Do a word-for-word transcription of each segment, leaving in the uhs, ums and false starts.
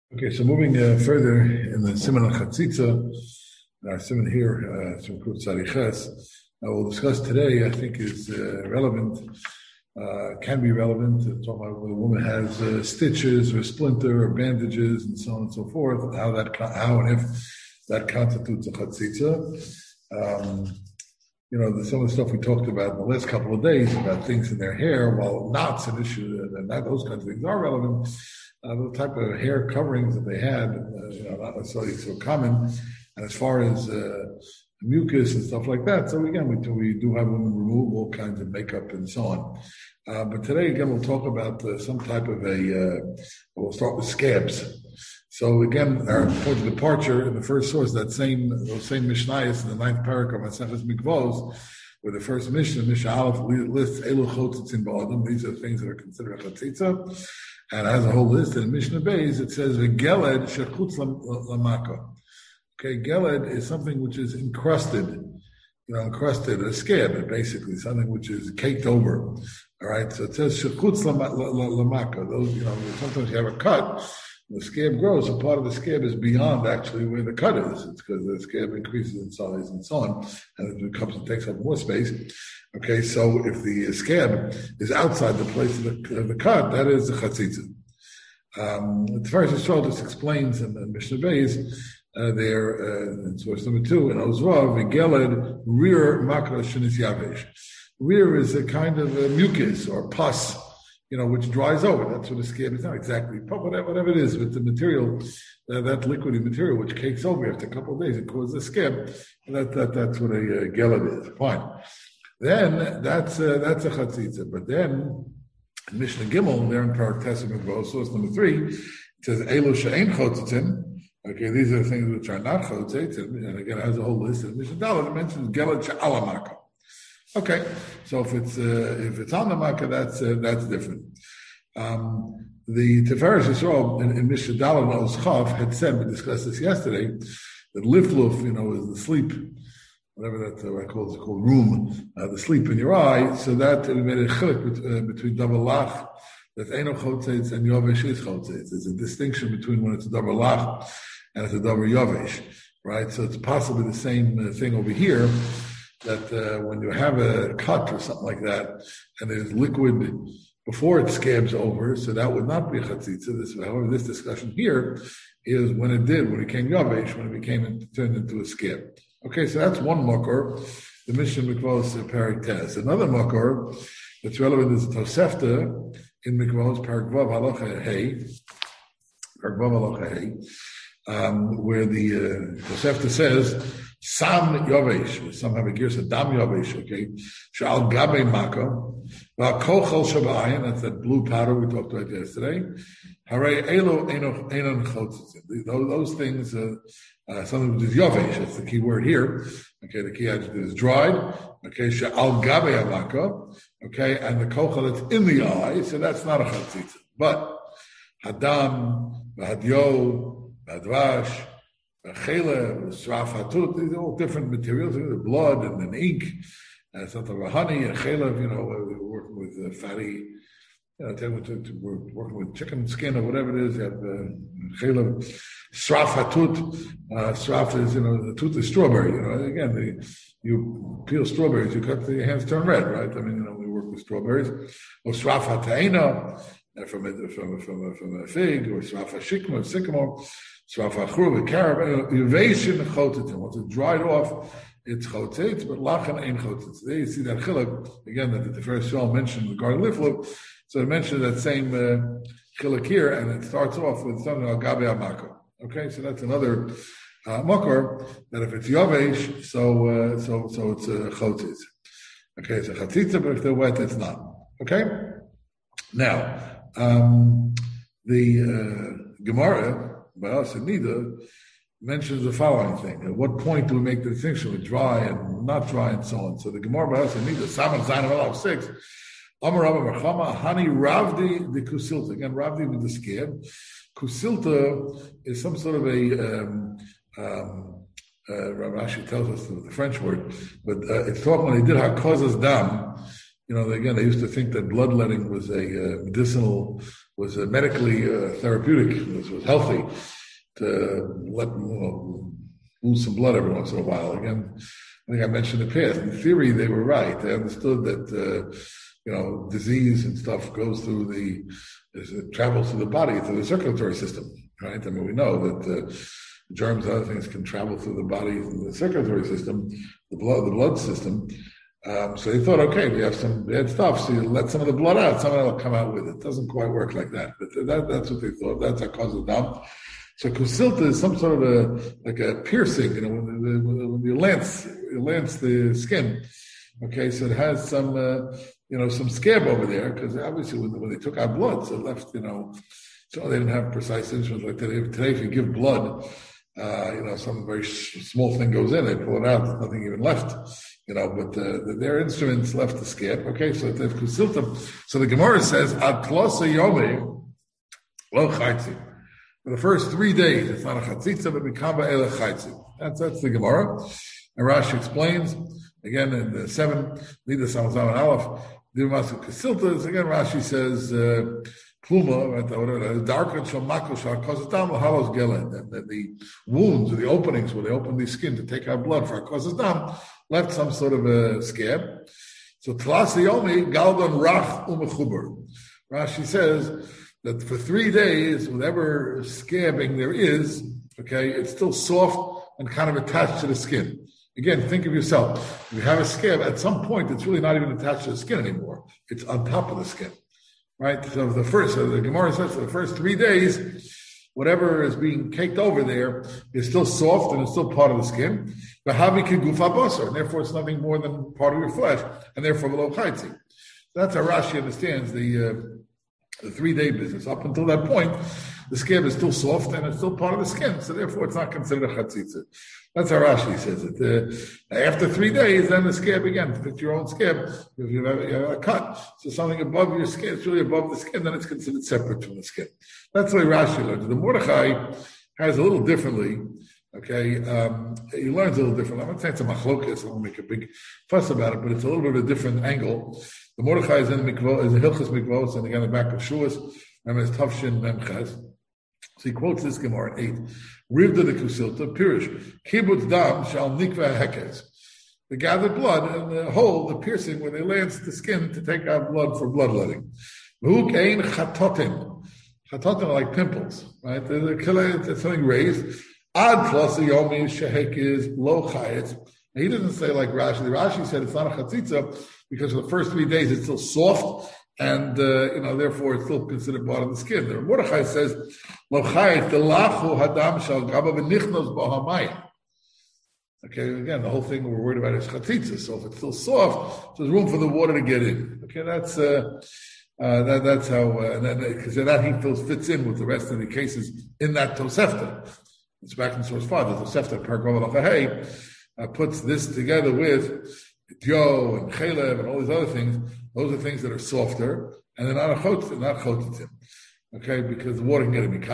Okay, so moving uh, further in the Siman al Chatzitza, our Siman here, uh, from Kuf Tzadiches, uh, we'll discuss today, I think is uh, relevant, uh, can be relevant, to talk about when a woman has uh, stitches or splinter or bandages and so on and so forth, how that, how and if that constitutes a Chatzitza. Um, you know, the, some of the stuff we talked about in the last couple of days about things in their hair, while knots an issue, and that, those kinds of things are relevant. Uh, the type of hair coverings that they had, uh, you know, not necessarily so common. And as far as uh, mucus and stuff like that, so again, we do, we do have women remove all kinds of makeup and so on. Uh, but today, again, we'll talk about uh, some type of a, uh, we'll start with scabs. So again, our point of departure in the first source, that same, those same Mishnayos in the ninth paragraph of Maseches Mikvos, where the first Mishnah, Mishnah Aleph, lists Elu Chotzitzin Ba'adam. These are things that are considered a Chatzitza. And it has a whole list in Mishnah Beis. It says Geled shechutz lamaka. Okay, Geled is something which is encrusted, you know, encrusted, a scab, basically something which is caked over. All right, so it says shechutz lamaka. Those, you know, sometimes you have a cut, the scab grows, so part of the scab is beyond actually where the cut is. It's because the scab increases in size and so on, and it becomes, it takes up more space. Okay, so if the scab is outside the place of the, of the cut, that is the chatzitza. Um, the Tiferes Yisrael just explains in the Mishnah Beis uh, there uh, in source number two in Ozvav, Geled rear makra shenis yavesh. Rear is a kind of a mucus or pus, you know, which dries over. That's what a scab is. Not exactly, but whatever, whatever it is, with the material, uh, that liquidy material which cakes over after a couple of days, it causes a scab. And that, that that's what a uh, Geled is. Fine. Then that's uh, that's a chatzitza. But then Mishnah Gimel there in Parak Testament, source number three, it says Elu she'ein chotzitzin. Okay, these are the things which are not chotzitz, and again it has a whole list. And Mishnah Dalet it mentions Geled she'ala makkah. Okay, so if it's uh, if it's on the makkah, that's uh, that's different. Um, the Tiferes Yisrael in, in Mishnah Dalet and Oschav had said, we discussed this yesterday, that lifluf, you know, is the sleep. Whatever that uh, I call it, called room, uh, the sleep in your eye. So that we made a chilek uh, between double lach, that eno chotzetz, and yovesh is chotzetz. There's a distinction between when it's a double lach and it's a double yovesh, right? So it's possibly the same uh, thing over here, that uh, when you have a cut or something like that, and there's liquid before it scabs over, so that would not be a chatzitza. This, however, this discussion here is when it did, when it came yovesh, when it became turned into a scab. Okay, so that's one makor, the Mishnah Mikvos Parak Tes. Another makor that's relevant is Tosefta in Mikvos Parak Vav Halacha Hey, Parak Vav Halacha Hey, um, where the uh, Tosefta says Sam Yovesh, some have a gear said Dam Yovesh, okay, Shal Gabe Maka, Kochel Shabayin, that's that blue powder we talked about yesterday. Hare Elo Enon Chotzitzin. Those things. Uh, Uh, something which is yovesh, that's the key word here. Okay, the key adjective is dried. Okay, she'al gabe alaka. Okay, and the kochel that's in the eye, so that's not a chatzitza. But hadam, hadyo, hadvash, chele, sraf hatut, these are all different materials. The blood and then ink, and something like honey and chele. You know, we're working with uh, fatty. You know, to, to, to, we're working with chicken skin or whatever it is. You have chele. Uh, Sraf hatut, uh, sraf is, you know, the tooth is strawberry, you know, again, the, you peel strawberries, you cut, the your hands turn red, right? I mean, you know, we work with strawberries. Or sraf hataina, from a, from a, from a, from a fig, or sraf hashikma, sycamore, sraf hachru, a carob, yuvation chotetim. Once it's dried off, it's chotetz, but lachan ain't chotetz. There you see that chiluk, again, that the first show mentioned regarding lifluk, so it mentioned that same uh, chiluk here, and it starts off with something like gabe amaka. Okay, so that's another uh, makor, that if it's yovesh, so uh, so so it's a uh, chotzitz. Okay, it's a chatzitza, but if they're wet, it's not. Okay? Now, um, the uh, Gemara, by us and Nida, mentions the following thing. At what point do we make the distinction with dry and not dry and so on? So the Gemara, by us and Nida, Saman Zayin of six, Amar Rabba Barchama, Hani Ravdi the Kusilta. Again, Ravdi with the scab. Kusilta is some sort of a, um, um, uh, Rashi tells us the French word, but uh, it's talking when they did Hakozas Dam, you know, again, they used to think that bloodletting was a uh, medicinal was uh, medically uh, therapeutic, was, was healthy to let you know, lose some blood every once in a while. Again, I think I mentioned in the past. In theory, they were right. They understood that uh, you know disease and stuff goes through the it travels through the body through the circulatory system, right? I mean, we know that uh, germs and other things can travel through the body through the circulatory system, the blood, the blood system. Um, so they thought, okay, we have some bad stuff, so you let some of the blood out, some of it will come out with it. It doesn't quite work like that, but that, that's what they thought. That's how causes down. So kusilta is some sort of a like a piercing, you know, when, the, when you lance, you lance the skin. Okay, so it has some, uh, you know, some scab over there because obviously when, when they took out blood, so it left, you know, so they didn't have precise instruments like today. Today, if you give blood, uh, you know, some very sh- small thing goes in, they pull it out, there's nothing even left. You know, but uh, their instruments left the scab. Okay, so they've kusilta. So the Gemara says, "Ad klosa yomi lo chaytzi." For the first three days, it's not a chatzitza, but mikamba ele chaytzi. That's that's the Gemara. And Rashi explains again in the seven Lida Samazam and Aleph. Dimasu kusilta. Again, Rashi says pluma, whatever, darker shamako shakazatam lahalos gelen. And the wounds or the openings where they open the skin to take out blood for akazatam left some sort of a scab. So Tlasi Yomi, Galdon Rach Umechuber. Rashi says that for three days, whatever scabbing there is, okay, it's still soft and kind of attached to the skin. Again, think of yourself. If you have a scab, at some point, it's really not even attached to the skin anymore. It's on top of the skin, right? So the first, so the Gemara says for the first three days, whatever is being caked over there is still soft and it's still part of the skin. But havi kigufa basar, and therefore it's nothing more than part of your flesh, and therefore below chaytzi. That's how Rashi understands the uh, the three day business. Up until that point, the scab is still soft and it's still part of the skin, so therefore it's not considered a chatzitza. That's how Rashi says it. Uh, after three days, then the scab again. If it's your own scab, if you have, you have a cut, so something above your skin, it's really above the skin, then it's considered separate from the skin. That's the way Rashi learns. The Mordechai has a little differently. Okay, um, he learns a little differently. I'm not saying it's a machlokas. I won't make a big fuss about it, but it's a little bit of a different angle. The Mordechai is in mikvah, is a hilchas mikvahs, and again the back of Shuas, and it's Tavshin Memchaz. So he quotes this Gemara in eight. Rivda the Kusilta, Pirish, Kibbutz Dam shal nikva hekes. The gathered blood and the hole, the piercing, where they lance the skin to take out blood for bloodletting. V'hu kein chatotin. Chatotin are like pimples, right? They're, they're something raised. Ad plus a yomi shehek is lo chayetz. He doesn't say like Rashi. The Rashi said it's not a chatzitza because for the first three days it's still soft and uh, you know therefore it's still considered part of the skin. The Mordechai says lo chayetz delachu hadam shal gaba v'nichnos b'hamayim. Okay, again the whole thing we're worried about is chatzitza. So if it's still soft, there's room for the water to get in. Okay, that's. Uh, Uh, that, that's how, uh, and then because that he feels fits in with the rest of the cases in that Tosefta. It's back in source five. The Tosefta Paragov Hey uh, puts this together with Joe and Chalev and all these other things. Those are things that are softer and they're not a chotz, not chotitim. Okay, because the water can get in.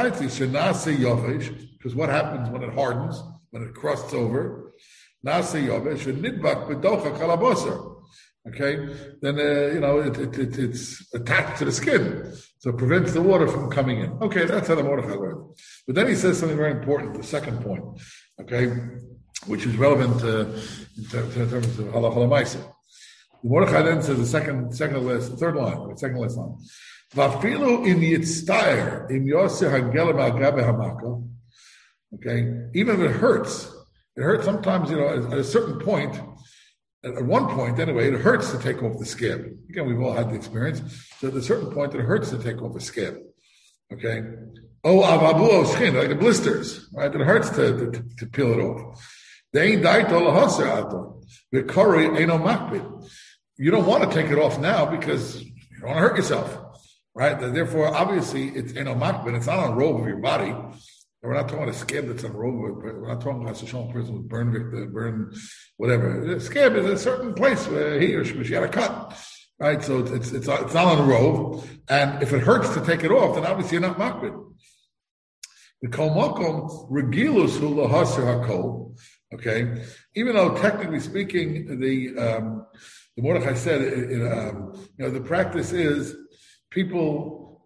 Because what happens when it hardens, when it crusts over? Nase yovesh and nidbak b'docha kalabosar. Okay, then uh, you know it, it, it, it's attached to the skin, so it prevents the water from coming in. Okay, that's how the Mordechai learned. But then he says something very important, the second point, okay, which is relevant uh, in, ter- in terms of halacha l'maisa. The Mordechai then says the second, second last, the third line, the second last line. Vafilu in yitztayer im yoseh hagelam al gabe hamaka. Okay, even if it hurts, it hurts sometimes. You know, at, at a certain point. At one point, anyway, it hurts to take off the scab. Again, we've all had the experience. So at a certain point, it hurts to take off the scab. Okay? Oh, avabu o skin, like the blisters, right? It hurts to, to, to peel it off. They ain't died to lahaser ato. The kori ain't no makbid. You don't want to take it off now because you don't want to hurt yourself, right? Therefore, obviously, it's ain't no makbid. It's not on a robe of your body. We're not talking about a scab that's on a robe. We're not talking about a person with burn, victim, burn, whatever. A scab is a certain place where he or she had a cut, right? So it's it's it's not on a robe, and if it hurts to take it off, then obviously you're not makbid. The kol makom regilus hu lahaser hakol. Okay, even though technically speaking, the um, the Mordechai said, it, it, um, you know, the practice is people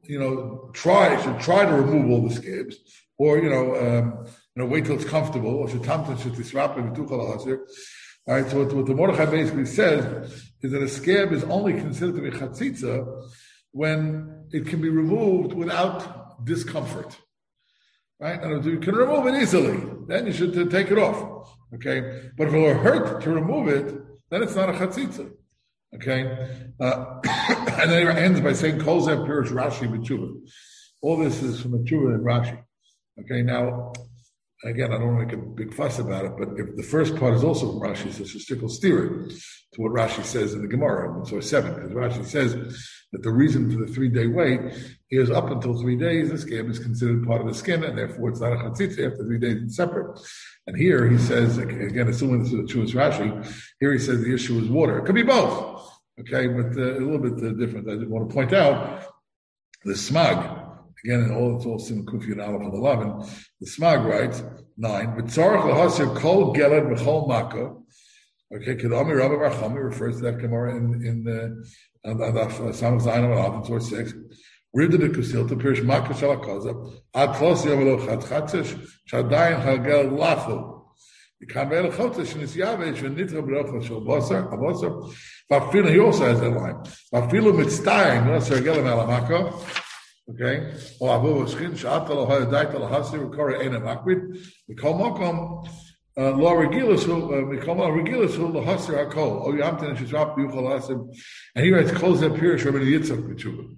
you know, try should try to remove all the scabs, or you know, um, you know, wait till it's comfortable. Or should tamtin should disrupt and v'tuchal hasir. All right. So what, what the Mordechai basically says is that a scab is only considered to be chatzitza when it can be removed without discomfort. Right? And you can remove it easily, then you should uh, take it off. Okay? But if it will hurt to remove it, then it's not a chatzitza. Okay? Uh, and then it ends by saying, Kol zeh pirush Rashi b'tshuva. All this is from the tshuva and Rashi. Okay? Now, again, I don't want to make a big fuss about it, but if the first part is also from Rashi, so it's a stickle steering to what Rashi says in the Gemara, in source seven, because Rashi says that the reason for the three-day wait is up until three days, the scab is considered part of the skin, and therefore it's not a chatzitza. After three days, it's separate. And here he says, again, assuming this is the truest Rashi, here he says the issue is water. It could be both, okay, but uh, a little bit uh, different. I just want to point out the smag. Again, in all it's all Sim Kufi and Aleph and eleven. The Smag writes nine. V'tzarach lahasir kol geled v'chol maka. Okay, Kedami Rabbi Bar Chama refers to that Gemara in in the on the Samach Zayin and Aleph, source six. Ridda de Kusil to Pirish Maka Shalakaza Ad Klosi Avelo Chat Chatzish Shadayin Hagel Lafu. The Kamel Chotish and Isyavish and Nitra Brocha Shal Basar Abasar. Vafila he also has that line. Vafila Mitzdayin Nasar Gelam Alamaka. Okay, or Abu Skin Shatal Haydaita Lahasir Kora Ena Makbid, the Komokom Law Regilus who Mikoma Regilus who Lahasir Hakol, O Yamtin and Shizrap Yuchal Hasim, and he writes Kol Zeh Pirish Rabbi Yitzchak B'tshuva.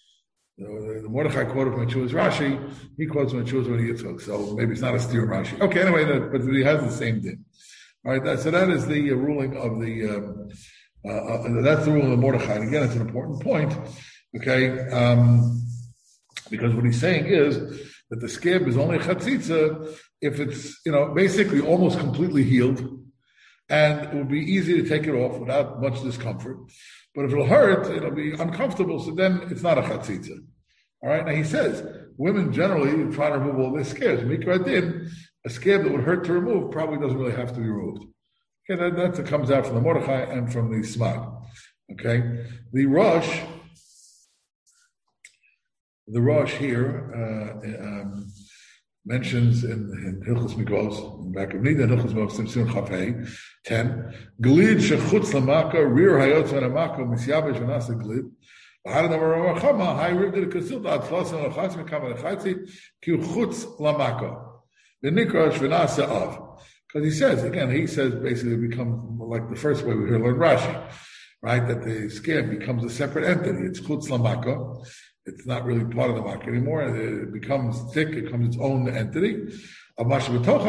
The Mordechai quoted from Tshuva's Rashi, he quotes from Tshuva's Rabbi Yitzchak, so maybe it's not a steer Rashi. Okay, anyway, that, but he has the same thing. All right, that, so that is the uh, ruling of the, um, uh, uh, that's the ruling of Mordechai. And again, it's an important point, okay, um, because what he's saying is that the scab is only chatzitza if it's, you know, basically almost completely healed, and it will be easy to take it off without much discomfort. But if it'll hurt, it'll be uncomfortable, so then it's not a chatzitza. All right, now he says, women generally try to remove all their scabs. Mikra din, a scab that would hurt to remove probably doesn't really have to be removed. Okay, that, that comes out from the Mordechai and from the Smag. Okay, the Rosh, The Rosh here uh, um, mentions in, in Hilchos Mikvos, in back of Nida, Hilchos Mikvos, Simson Chafei, ten, Glid shechutz lamaka, rear hayotz v'namaka, misyabesh v'nasa glid, v'hada navar rachama, hai rivdid kasilta, ad flosin l'chatz, v'kama l'chatzi, ki chutz lamaka, v'nikrash v'nasa av. Because he says, again, he says basically it becomes like the first way we hear learn Rashi, right, that the scab becomes a separate entity. It's chutz lamaka. It's not really part of the makkah anymore. It becomes thick. It becomes its own entity. What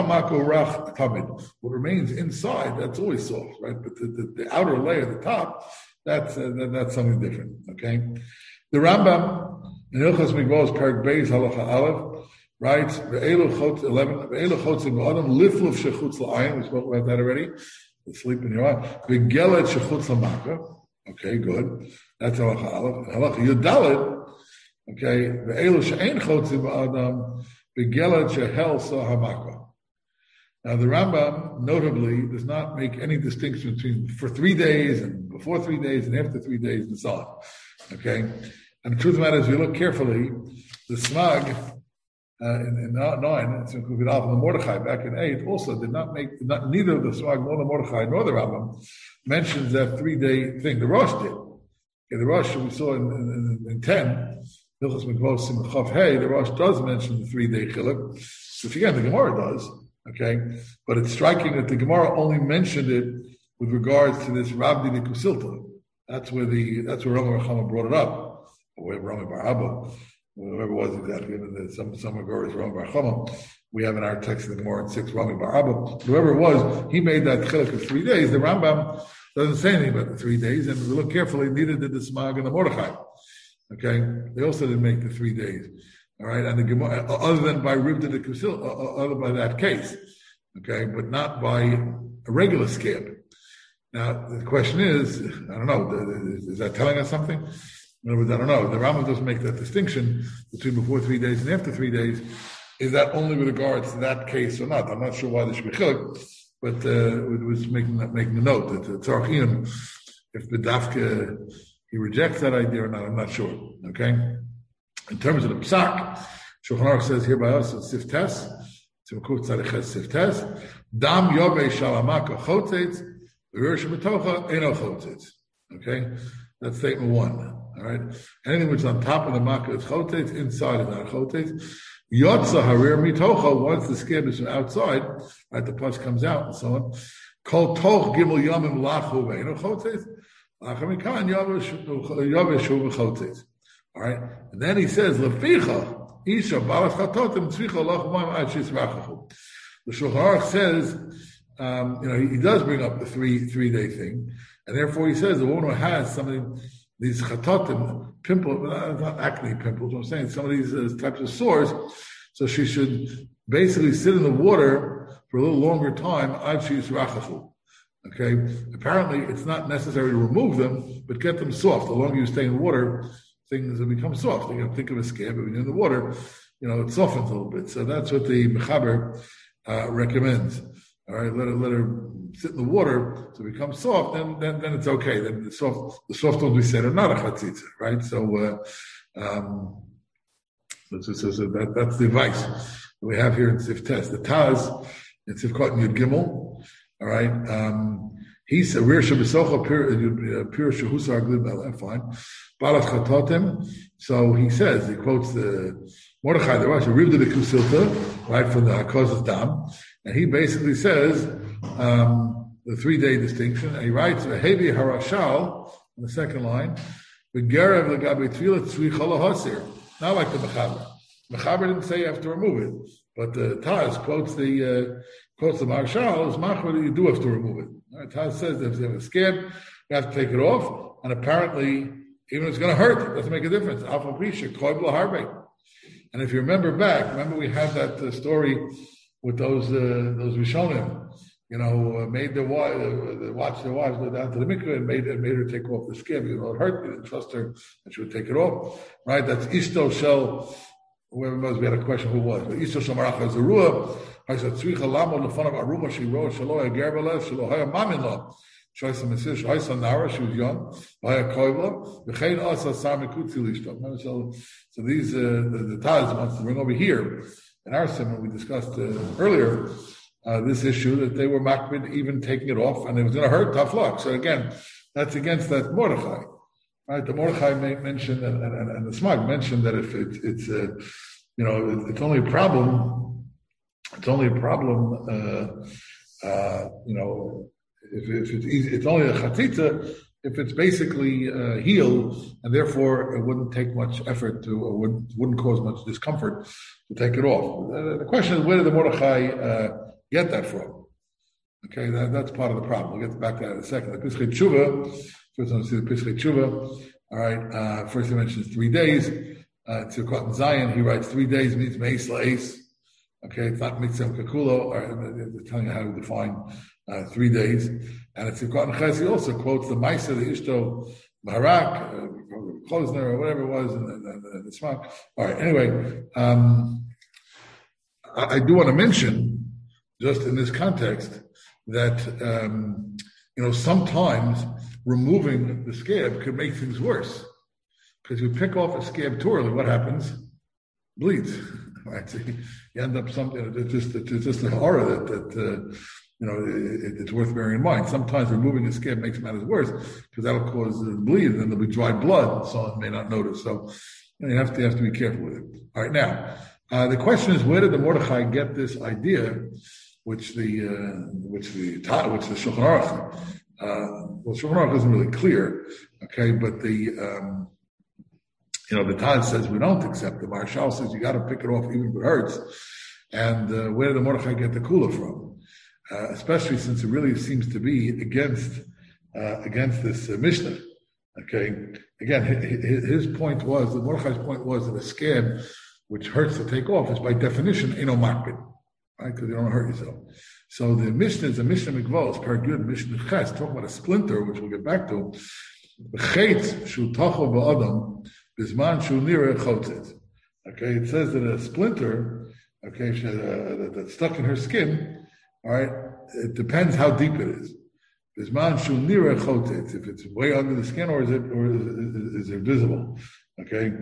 remains inside, that's always soft, right? But the, the, the outer layer, the top, that's uh, that, that's something different. Okay. The Rambam in Hilchos Mikvos, Perek Beis Halacha Aleph, writes Ve'elu chotz eleven. Ve'elu chotzim ba'adam lifluf shechutz la'ayin. We spoke about that already. The sleep in your eye. Ve'gelet shechutz la'makkah. Okay, good. That's Halacha Aleph. Halacha Yudalet. Okay, ve'elu she'ein chotzim ba'adam begelet shehel sahamaka. Now the Rambam notably does not make any distinction between for three days and before three days and after three days and so on. Okay, and the truth of the matter is, if you look carefully, the Smag uh, in, in nine, it's included Alpha and Mordechai back in eight, also did not make did not, neither the Smag nor the Mordechai nor the Rambam mentions that three day thing. The Rosh did. Okay, the Rosh we saw in, in, in ten. Hilchos Mikvos Simon Chav Hey, the Rosh does mention the three-day chiluk, which again the Gemara does, okay? But it's striking that the Gemara only mentioned it with regards to this Rabdi de Kusilta. That's where the that's where Rami Chama brought it up, or where Rami Bar Abba, whoever it was exactly. Some some Gemara is Rami Bar Chama. We have in our text in the Gemara in six Rami Bar Abba. Whoever it was, he made that chiluk of three days. The Rambam doesn't say anything about the three days, and if we look carefully, neither did the Smag and the Mordechai. Okay, they also didn't make the three days. All right, and the Gemara, other than by Ribda de Kusil, other by that case, okay, but not by a regular scab. Now the question is, I don't know, is that telling us something? In other words, I don't know. The Rambam doesn't make that distinction between before three days and after three days. Is that only with regards to that case or not? I'm not sure why there should be chiluk, but uh, it was making making a note that uh, Tzarchim, if the dafka he rejects that idea or not, I'm not sure. Okay? In terms of the psak, Shulchan Aruch says here by us, Siftes, Tzimkuf Tzadiches Siftes, Dam Yove Shalamaka Chotetz, V'Rish B'tocha Eno Chotetz. Okay, that's statement one. All right, anything which is on top of the makkah is Chotetz, inside is not Chotetz. Yotza Harir Mitocha, once the skin is from outside, right, the pus comes out and so on. Kol Toch Gimel Yomim Lachu Ve'Eno Chotetz, Lachamikan Yove Shuv Chotetz. All right, and then he says, Leficha. Isha balas chatotim tzricha lachumam ad shisrachachu. The Shulchan Aruch says, um, you know, he, he does bring up the three three day thing, and therefore he says the woman who has some of these chatotim pimples, not, not acne pimples. I'm saying some of these uh, types of sores, so she should basically sit in the water for a little longer time ad shisrachachu. Okay, apparently it's not necessary to remove them, but get them soft. The longer you stay in water, things will become soft. You know, think of a scab, but when you're in the water, you know, it softens a little bit. So that's what the Mechaber uh, recommends. All right, let her let her sit in the water to become soft, then then then it's okay. Then the soft the soft ones we said are not a chatzitza, right? So uh, um, so, so, so that that's the advice that we have here in Siftes. The Taz in Sifkot Yud Gimel. All right. Um, He said, "Rear shabisocha pure pure shehusar glib." Fine. Balas chatotem. So he says, he quotes the Mordechai the Rashi, Rivda the Kusilta, right, from the Hakozas Dam, and he basically says um, the three day distinction. And he writes, "Hevi harashal," on the second line, "V'gerev legabe tefillah tzri cholahosir." Not like the Mechaber. Mechaber didn't say you have to remove it, but the Taz quotes the uh, quotes the Marshal is machmer that you do have to remove it. Right, Taz says that if you have a scab, you have to take it off, and apparently, even if it's going to hurt, it doesn't make a difference. Alpha Prisha, Koibla Harbe. And if you remember back, remember we had that uh, story with those uh, those Rishonim, you know, uh, made their wives, uh, watched their wives go down to the mikveh and made, and made her take off the scab. You know, it hurt, they didn't trust her, and she would take it off. Right? That's Ishto Shel, whoever knows, we had a question who was, but Ishto Shel Marach Hazarua. I said, "Tzricha lamo lefanav aruma shiro shelo hagerbeles shelo haya maminla." Shoysa mesish Shoysa nara, she was young. Haya koivla v'chein asa sar mikutzi lishto. So, so these uh, the, the Taz wants to bring over here in our seminar. We discussed uh, earlier uh, this issue that they were makbid even taking it off, and it was going to hurt. Tough luck. So again, that's against that Mordechai, right? The Mordechai mentioned and, and, and the Smag mentioned that if it, it's uh, you know it's only a problem. It's only a problem, uh, uh, you know, if, if it's easy, it's only a chatzitza if it's basically uh, healed, and therefore it wouldn't take much effort to, or wouldn't, wouldn't cause much discomfort to take it off. Uh, the question is, where did the Mordechai uh, get that from? Okay, that, that's part of the problem. We'll get back to that in a second. The Pischei Tshuva, first I want to see the Pischei Tshuva. All right, uh, first he mentions three days. Uh, Tzirkot and Zion, he writes three days means meis la'es. Okay, it's not mitzvah kakulo, or they're telling you how to define uh, three days. And it's Tzirkot and Ches, he also quotes the Maisa, the Ishto Barak, uh, Klosner, or whatever it was, and the, the, the Smak. All right, anyway, um, I, I do want to mention, just in this context, that, um, you know, sometimes removing the scab could make things worse. Because you pick off a scab too early, what happens? Bleeds. Right, so you end up something. It's just it's just a horror that that uh, you know it, it's worth bearing in mind. Sometimes removing a scab makes matters worse because that'll cause uh, bleed, and then there'll be dry blood, and someone may not notice. So you know, you have to you have to be careful with it. All right, now uh, the question is, where did the Mordechai get this idea, which the uh, which the which the Shulchan Aruch, uh, well, Shulchan Aruch isn't really clear, okay, but the um, You know, the Taz says we don't accept the Marshal says you got to pick it off even if it hurts. And uh, where did the Mordechai get the kula from? Uh, especially since it really seems to be against uh, against this uh, Mishnah. Okay, again, his, his point was, the Mordechai's point was that a scab which hurts to take off is by definition ain't no makbid, right? Because you don't hurt yourself. So the Mishnah is a Mishnah Mikvos, per good Mishnah Ches, talking about a splinter, which we'll get back to. Bisman shu nira chotzet. Okay, it says that a splinter, okay, she, uh, that's stuck in her skin. All right, it depends how deep it is. Bisman shu nira chotzet. If it's way under the skin, or is it, or is, is, is it visible? Okay,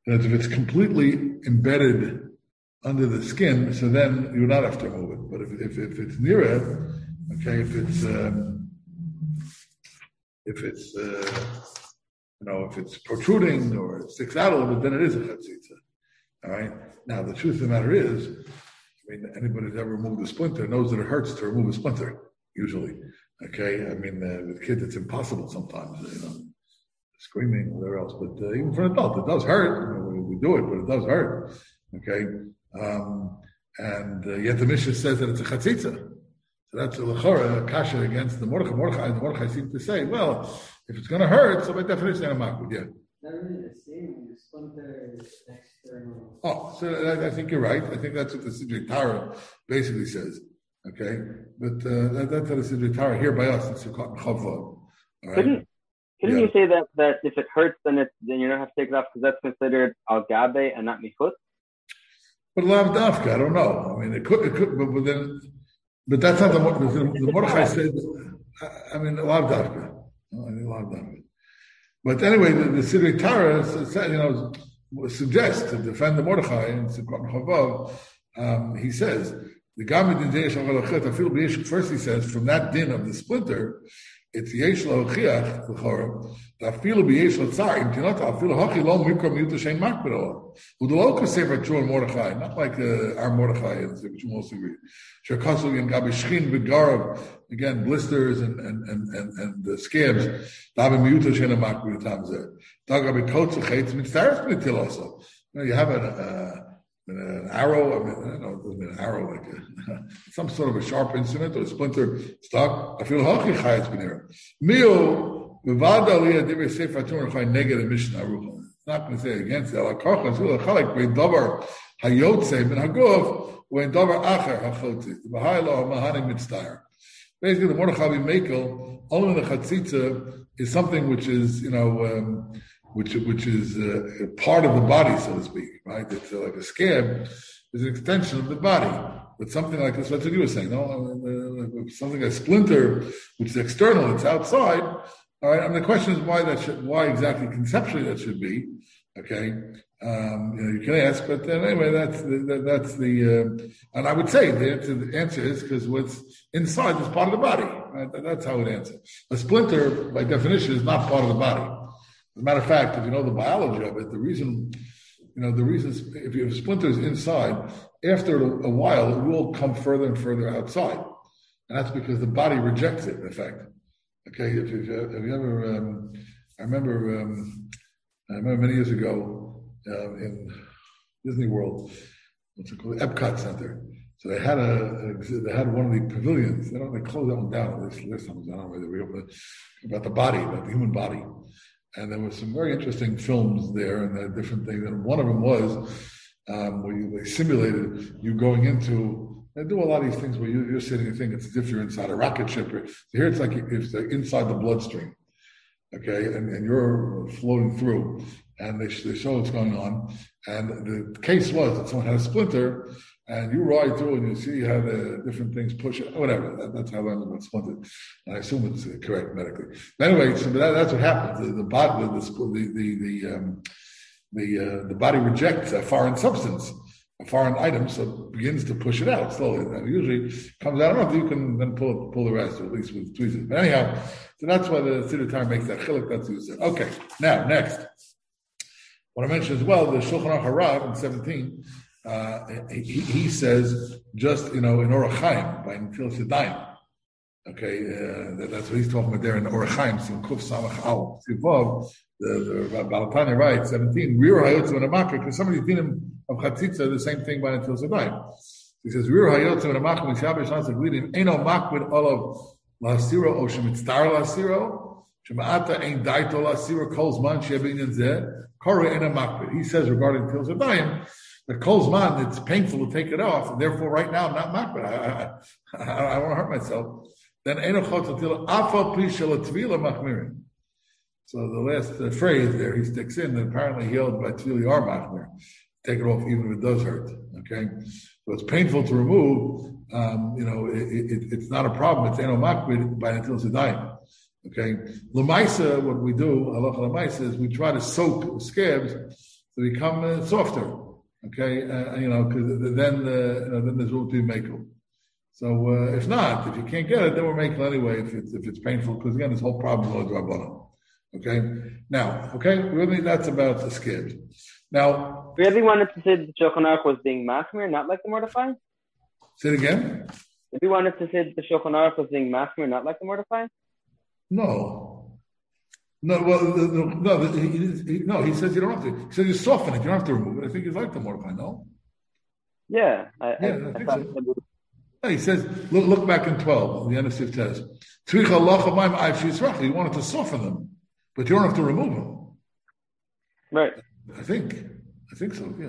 And if it's completely embedded under the skin, so then you would not have to remove it. But if if, if it's near it, okay, if it's um, if it's uh, you know if it's protruding or it sticks out a little bit, then it is a chatzitza. All right. Now the truth of the matter is, I mean, anybody who's ever removed a splinter knows that it hurts to remove a splinter. Usually, okay. I mean, uh, with kids, it's impossible sometimes. You know, screaming or whatever else. But uh, even for an adult, it does hurt. You know, we, we do it, but it does hurt. Okay. Um, and uh, yet the Mishnah says that it's a chatzitza. So that's a lechora, a kasha against the Mordechai. Mordechai, the Mordechai seems to say, well, if it's going to hurt, so by definition, I'm not good. Yeah. Not really the same. The splinter is external. Oh, so I, I think you're right. I think that's what the Sidrei Tara basically says. Okay, but uh, that, that's what the Sidrei Tara here by us. It's Sukkot Chavva. All right. Couldn't, couldn't yeah. you say that, that if it hurts, then it's then you don't have to take it off because that's considered al gabe and not mifut? But lav dafka, I don't know. I mean, it could, it could, but, but then, but that's not the the, the Mordechai said. I mean, lav dafka. I mean, lav dafka. But anyway, the, the Sidrei Tara, you know, suggests to defend the Mordechai in Sukkot Chavav. Um, he says the Gamid in Jesh Avalachet. I feel first he says from that din of the splinter, it's Yesh Laochiach l'chora. I feel b'Yesh Latzar. Im tinot I feel Hachi Lo Mikra Miuta Shein Makbero. Udalo Kasever True Mordechai, not like uh, our Mordechai, which you most agree. Shekasu and Gabi Shchin B'Garav. Again, blisters and and and and, and the scabs. Dabi Miuta Shein Makbero Tamzer. Dagabi Kotz Chetz Mitzaref Mitil also. You know, you have an, uh, an arrow. I mean, I don't know, it doesn't mean an arrow like a, some sort of a sharp instrument or a splinter stuck. I feel Hachi Chayetz B'Nira. Mio. It's not going to say against it. Basically, the Mordechai Mekel, only the chatzitza is something which is, you know, um, which which is uh, part of the body, so to speak, right? It's uh, like a scab is an extension of the body. But something like this, that's what you were saying, no? Uh, something a splinter, which is external, it's outside. All right, and the question is why that should, why exactly conceptually that should be, okay? Um, you know, you can ask, but then anyway, that's the, that's the, uh, and I would say the answer, the answer is because what's inside is part of the body, right? That's how it answers. A splinter, by definition, is not part of the body. As a matter of fact, if you know the biology of it, the reason, you know, the reason, if you have a splinter is inside, after a while, it will come further and further outside. And that's because the body rejects it, in effect. Okay, if, if, if you ever, um, I remember, um, I remember many years ago uh, in Disney World, what's it called, the Epcot Center. So they had a, a they had one of the pavilions. They don't they closed that one down. This this time I don't know whether they reopened it, about the body, about the human body, and there were some very interesting films there and uh, different things. And one of them was um, where you, they simulated you going into. They do a lot of these things where you, you're sitting and thinking it's as if you're inside a rocket ship. So here it's like it's like inside the bloodstream, okay, and, and you're floating through, and they, they show what's going on. And the case was that someone had a splinter, and you ride through and you see how the different things push it, whatever. That, that's how I learned about splinter. And I assume it's correct medically. But anyway, so that, that's what happens. The, the body, the the the the, um, the, uh, the body rejects a foreign substance. A foreign item, so it begins to push it out slowly. And usually comes out. I don't know if you can then pull pull the rest, or at least with tweezers. But anyhow, so that's why the Siddur Torah makes that chiluk. That's what you said. Okay, now next, what I mentioned as well, the Shulchan Aruch Harav in seventeen, uh, he, he says just you know in Orach Chaim by Netilas Yadayim. Okay, uh, that, that's what he's talking about there in Orach Chaim, Sim Kuf Samach Al Sivav. The, the Balatani writes seventeen. Rir Hayotzu and Amakar, because some of these dinim of Chatzitza, the same thing by Netilas Yadayim. He says, Rir Hayotzu and Amakar, Mishabesh Nasa Gvidim, Eino Makbid Olav Lasiro, O Shemitztar Lasiro, Shema'ata Ein Daito Lasiro, Kol Zman Shebinyan Zeh, Kore Eino Makbid. He says regarding Netilas Yadayim, that Kol Zman, it's painful to take it off, and therefore right now I'm not Makbid. I, I, I, I don't want to hurt myself. Then Eino Chotzatil, Afa Pisha Latvila Machmirin. So the last uh, phrase there, he sticks in that apparently healed by Tvili or Machmir. Take it off even if it does hurt. Okay? So it's painful to remove. Um, you know, it, it, it's not a problem. It's Eno Makbid by Netilas Yadayim. Okay? L'maisa, what we do, halacha l'maisa, is we try to soak scabs to become uh, softer. Okay, uh, you know, because then uh, you know, then there's room to be makel. So uh, if not, if you can't get it, then we're making anyway. If it's if it's painful, because again, this whole problem is rabbanon. Okay, now, okay, really, that's about the skid. Now, really wanted to say that the Shulchan Aruch was being machmir, not like the Mordechai. Say it again. If you wanted to say that the Shulchan Aruch was being machmir, not like the Mordechai. No, no. Well, no, no. He, he, no, he says you don't have to. He says you soften it. You don't have to remove it. I think he's like the Mordechai. No. Yeah, I, yeah, I, I, think I so. No, he says, look, look back in twelve. The end of Sif says, "Tzricha lacha mayim ayv sheisrach." You wanted to soften them, but you don't have to remove them. Right. I think. I think so. Yeah.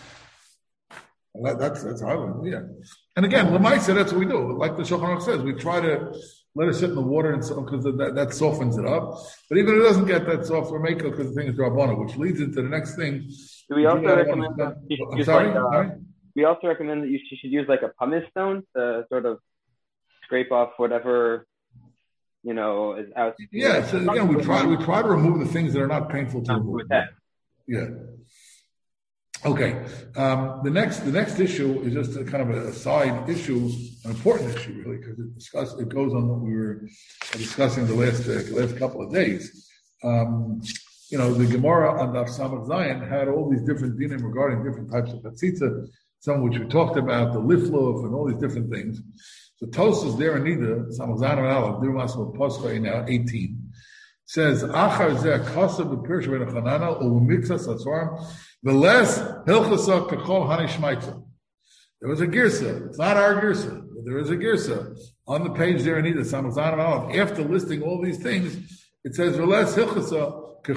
Well, that, that's that's how. Yeah. And again, Lamaisa, that's what we do. Like the Shulchan Aruch says, we try to let it sit in the water and so because that, that softens it up. But even if it doesn't get that soft, we're making because the thing is Rabbana, which leads into the next thing. Do we also recommend that you should I'm use sorry? like a, sorry? we also recommend that you should use like a pumice stone to sort of scrape off whatever, you know, is out. Yeah, so again, we try we try to remove the things that are not painful to remove. Yeah. Okay. Um, the next the next issue is just a kind of a side issue, an important issue really, because it discuss it goes on what we were discussing the last uh, last couple of days. Um, you know, the Gemara on Daf Samach Zayin had all these different dinim regarding different types of chatzitza, some of which we talked about, the lifluf and all these different things. So Tosas there in Nida, Samach Zayin and Aleph, Dirmas of Pascha in eighteen, says Achar zeh kasav b'pirish ben Chanana or mixas atzvarim v'les hilchasa kachol hani shmaitza. There was a girsa. It's not our girsa, but there is a girsa on the page there in Nida, Samach Zayin and Aleph. After listing all these things, it says v'les hilchasa. The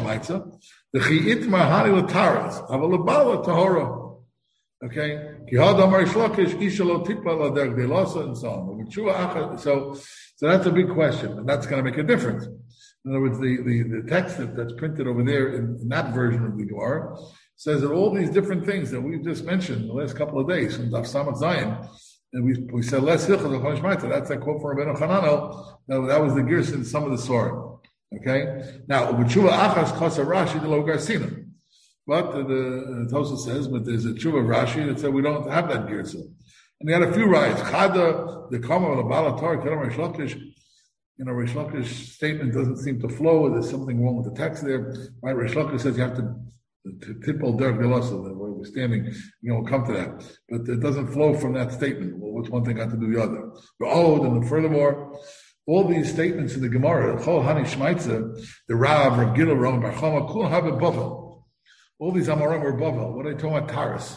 chi'it mahani l'taras, aval l'bal l'tahora. Okay, kihad amar shlokish isha lo tikpa l'derg delasa and so on. So, so that's a big question, and that's going to make a difference. In other words, the the, the text that, that's printed over there in, in that version of the Gemara says that all these different things that we've just mentioned the last couple of days from Daf Samach Zayin, and we we said less hilchos of Chonishmaita. That's a quote from Rabbeinu Chananel. That, that was the gears in some of the Sorah. Okay. Now, B'tshuva achas kasa Rashi de lo garsina, but the, the Tosa says, but there's a tshuva Rashi that said we don't have that girsa, and they had a few rights. Chada the kama of the balatar kedam Reish Lakish. You know, Reish Lakish statement doesn't seem to flow. There's something wrong with the text there. Right? Reish Lakish says you have to tipol derg delasa. The way we're standing, you know, we'll come to that, but it doesn't flow from that statement. Well, what's one thing got to do with the other? But oh, then furthermore. All these statements in the Gemara, Chol Hani Shmaitza, the Rav, Rav Gila, Rav Barchama, Kul have a Bavel. All these Amorim were Bavel. What are they talking about? Taras.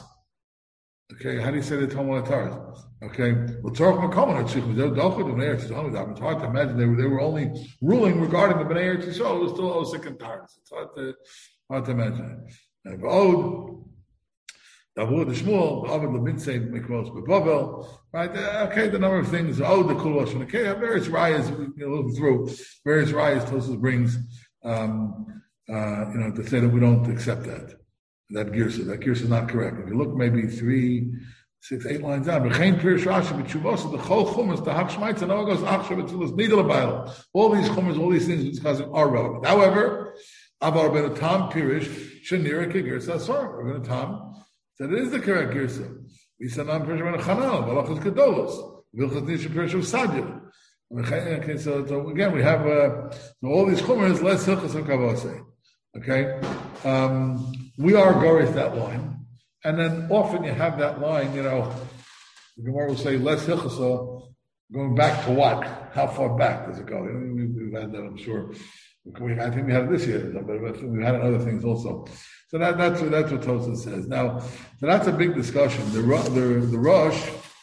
Okay, how do you say they're talking about Taras? Okay, well, Tzorach Makom and Tzich, they're Dochad and Bnei Eretz Yisrael. It's hard to imagine they were, they were only ruling regarding the Bnei Eretz Yisrael. It was still Osik and Taras. It's hard to, hard to imagine. And V'od, Davud the Shmuel, Ovid Lebinsei Mikros Bebavel, right? Uh, okay, the number of things. Oh, the Kul Lashon. Okay, various rayas. You know, look through various rayas. Tosas brings, um, uh, you know, to say that we don't accept that that girsa. That girsa is not correct. If you look maybe three, six, eight lines down, B'chein Pirish Rashi B'Tshuvos the Chol Chumas the Hak Shmaitz and all goes Achshav B'Tzilas Nidal B'Ail. All these Chumas, all these things we're discussing are relevant. However, Avar Ben Tam Pirish Shenira Kigirsa Asar. Ben Tam. So it is the correct girsa. We said non Persian Chanal, Balachas Kedolos, Vilchas Nisha Persian Sadir. Okay, so, so again we have uh, so all these chumras less hilchas of kavose. Okay, um, we are goris that line, and then often you have that line. You know, the Gemara will say less hilchas. Going back to what? How far back does it go? We've had that, I'm sure. I think we had it this year, but we've had other things also. So that, that's what that's what Tosas says. Now, so that's a big discussion. The the the Rosh,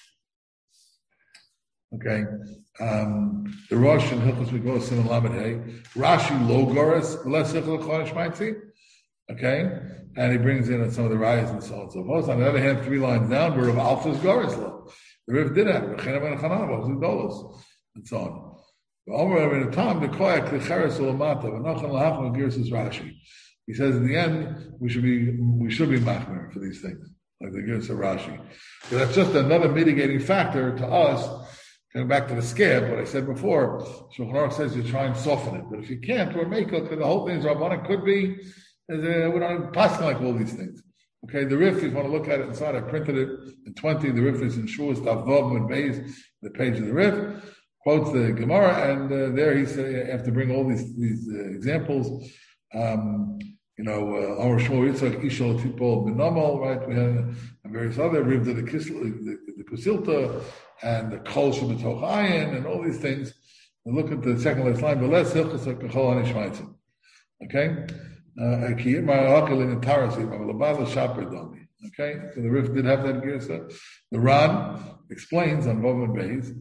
okay, um, the Rosh and Hilchos Mikvos Simon Lamed Hey, Rashi Lo Goras Less Hilchos Chodesh Shmaitzi, okay, and he brings in some of the rayas and so on and so forth. On the other hand, three lines down, Rav Alphas Goras Lo. The Rav did have Rechenav and Chanam was Dolos and so on. Over in the time, the Koyak Lecheres Ulamata, V'Nochan Lahachon Girsus Rashi. He says in the end, we should be we should be machmer for these things, like the Girsa Rashi. So that's just another mitigating factor to us. Coming back to the scab, what I said before, Shulchan Aruch says you try and soften it, but if you can't, or make it, the whole thing's Rabbanan could be Uh, we don't pass like all these things. Okay, the Rif, if you want to look at it inside, I printed it in twenty. The Rif is in Shuas Tavov and Beis, the page of the Rif, quotes the Gemara, and uh, there he said, after bring all these these uh, examples, um, you know, our Shmuel Yitzchak Ishol Tipol Benomal, right? We have various other Rif, the the, the Kusilta, and the Kol Shebetoch Ayin, and all these things. And look at the second last line, but less Hilchas HaKachol Anishmaitzim. Okay. Okay, so the Rif did have that girsa. The Ran explains on Vav and Beis,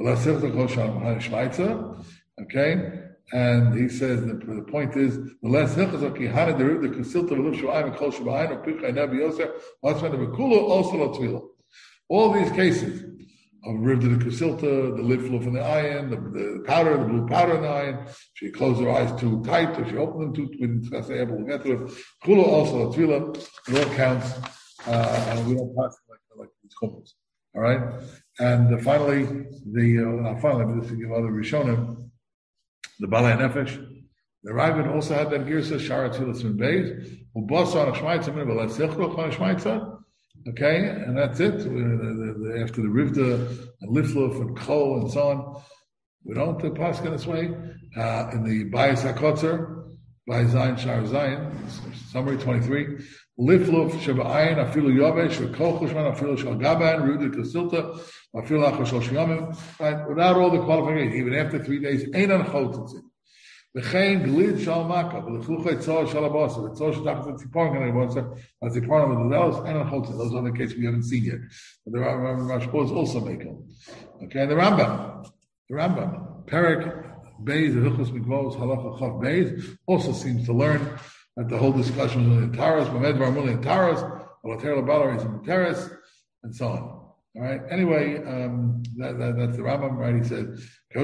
okay, and he says the, the point is the less hilchas of kihana the the kusilta v'luv shu'ayim and kol shu'ayim and picha nebi yoser what's when the bekulu also lo tvila. All these cases of Riv to the Kusilta, the lip fluff in the ayin, the, the powder, the blue powder in the ayin. She closed her eyes too tight, or she opened them too, we didn't discuss the able to get to it. Chula also, the tvila, it all counts, uh, and we don't pass like, like these chumras. All right? And uh, finally, the, uh, finally, just to give other Rishonim, the Balei Nefesh, the Ravid also had that girsa, Shara Tzilas Min Beis, Ubasa on a Shmaitza, Min B'Let Sichroch on a Shmaitza. Okay, and that's it. We, the, the, after the Rivda and Lifluf and Kol and so on, we don't do Pascha this way. Uh, in the Bayis HaKotzer, Bayis Zayin, Shar Zayin, summary twenty-three, Lifluf, Sheba'ayin, Afilu Yovesh, Kol Chushman, Afilu Shal Gaban, Rudi Kasilta, Afilu Achashol Shiyamim, right? Without all the qualifications, even after three days, ain't on Chotzit. V'chein glid shal maka, v'lechluchay tzor shal abasa, v'tzor shetachas v'tziporin kan abasa, v'tziporin v'tzelos, and al-chotzit. Those are the cases we haven't seen yet. But the Rashbos also make them. Okay, and the Rambam, the Rambam, Perek, Beis, Hilchos Mikvos, Halacha Chav Beis, also seems to learn that the whole discussion was on the Taras, Mamed Varmuli and Taras, Alater Labalar is in the Taras, and so on. All right. Anyway, um, that, that, that's the Rambam, right? He said,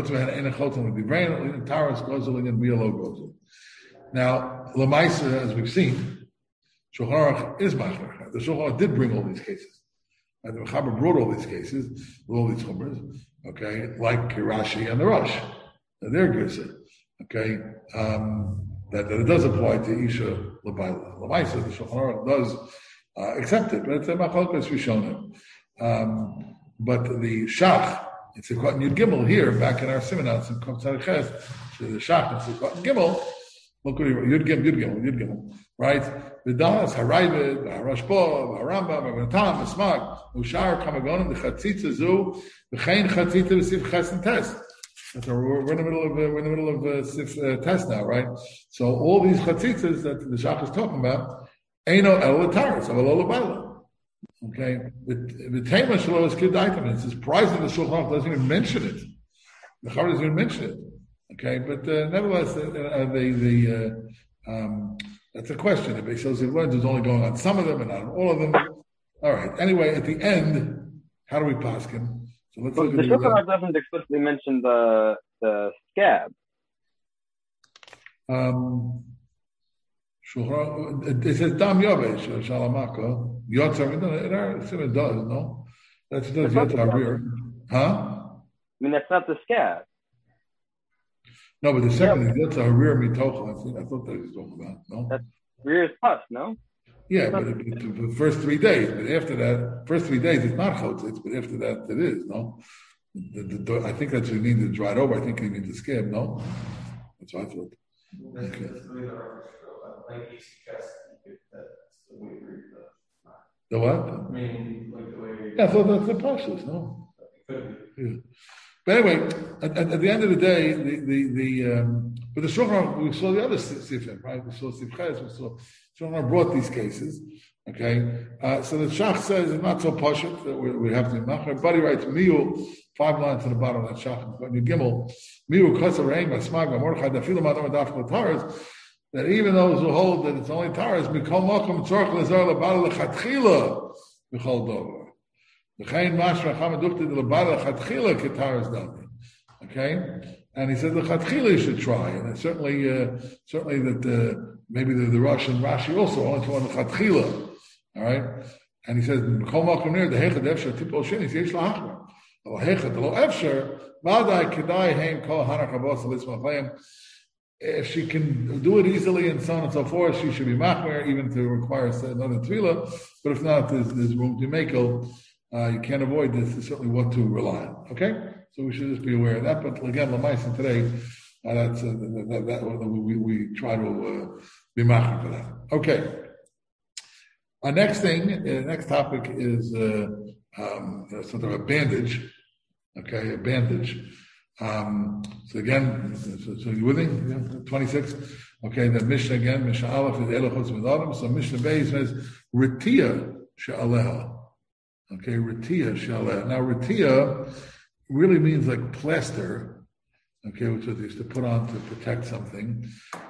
now, Lamaisa, as we've seen, Shulchan Aruch is Machar. The Shulchan Aruch did bring all these cases. And the Mechaber brought all these cases, with all these chumras, okay, like Rashi and the Rosh. And they're Gersa. Okay, um, that, that it does apply to Isha Labaila. Lamaisa, the Shulchan Aruch does uh, accept it, but it's a Machalkas Rishonim. Um, but the Shach, it's a Katan Yud Gimel here, back in our seminars in Kov Tzaddik Ches, the Shach, it's a Katan Gimel, look what he wrote, Yud Gimel, Yud Gimel, Yud Gimel, right? V'danas, HaRavid, HaRashbo, HaRambam, HaRambam, HaSmag, Ushar, Kamagonim, the Chatzitza Zu, V'chein Chatzitza V'sif Ches and Test. So we're, we're in the middle of, uh, we're in the middle of uh, Sif uh, Test now, right? So all these Chatzitzas that the Shach is talking about, Eino El Lataris, Avalo Labaila. Okay, the Tema Shalo is Kedaitim. It's surprising the Shulchan Aruch doesn't even mention it. The Chaver doesn't even mention it. Okay, but uh, nevertheless, uh, uh, the the uh, um, that's a question. If he says he learns, it's only going on some of them and not on all of them. All right. Anyway, at the end, how do we pass him? So let's well, look the at Shulchan the. Aruch doesn't explicitly mention the the scab. Um, it says Dam Yovesh Shalamaka. Yotzar, it does, no? That's does Yotzar Rear. Huh? I mean, that's not the scab. No, but the second yeah. is Yotzar Rear Mitochel. I think I thought that he was talking about. No? That's rear is pus, no? Yeah, but it, it, the first three days. But after that, first three days, it's not Chotzitz, but after that, it is, no? The, the, the, I think that's what he means to dry it over. I think he means the scab, no? That's what I thought. Okay. The what? I mean, like the way. Yeah, I thought that's the process, no? Yeah. But anyway, at, at, at the end of the day, the the, the um, but the Shulchan Aruch, we saw the other sifim, right? We saw Sif Ches, we saw Shulchan Aruch brought these cases. Okay, uh, so the Shach says it's not so pashut that we, we have to machar. Buddy writes Miu, five lines to the bottom of that Shach. But in Gimel, Miu Kosav Rein Basmag Mordechai Dafilu Madam Dafka Taras. That even those who hold that it's only Taras, Mikol Mokum Tzorch Lezor Lebal Lechatchila B'chol Dover. V'chein Mashra Chamadukti Lebal Lechatchila K'Taras Dami. Okay, and he said Lechatchila you should try, and certainly, uh, certainly that uh, maybe the, the Rosh and Rashi also only to one Lechatchila. All right, and he says Mikol Mokum near the Hechad Efsher Tipol Sheni Yesh Lahachma. Al Hechad Lo Efsher Vadai Kedai Heim Kol Hanach Avos Lismachayim. if she can do it easily and so on and so forth, she should be machmer, even to require another tefillah. But if not, there's, there's room to make it. Uh, you can't avoid this. It's certainly what to rely on. Okay? So we should just be aware of that. But again, Lamaisen today, uh, that's, uh, that, that, that we, we try to uh, be machmer for that. Okay. Our next thing, uh, next topic is uh, um, sort of a bandage. Okay, a bandage. Um, so again, so, so you with me? Yeah, twenty-six. Okay, the Mishnah again, Mishnah Aleph is Elochos Medarim. So Mishnah Beis says, Ritia Sha'aleha. Okay, Ritia Sha'aleha. Now, Ritia really means like plaster, okay, which is used to put on to protect something.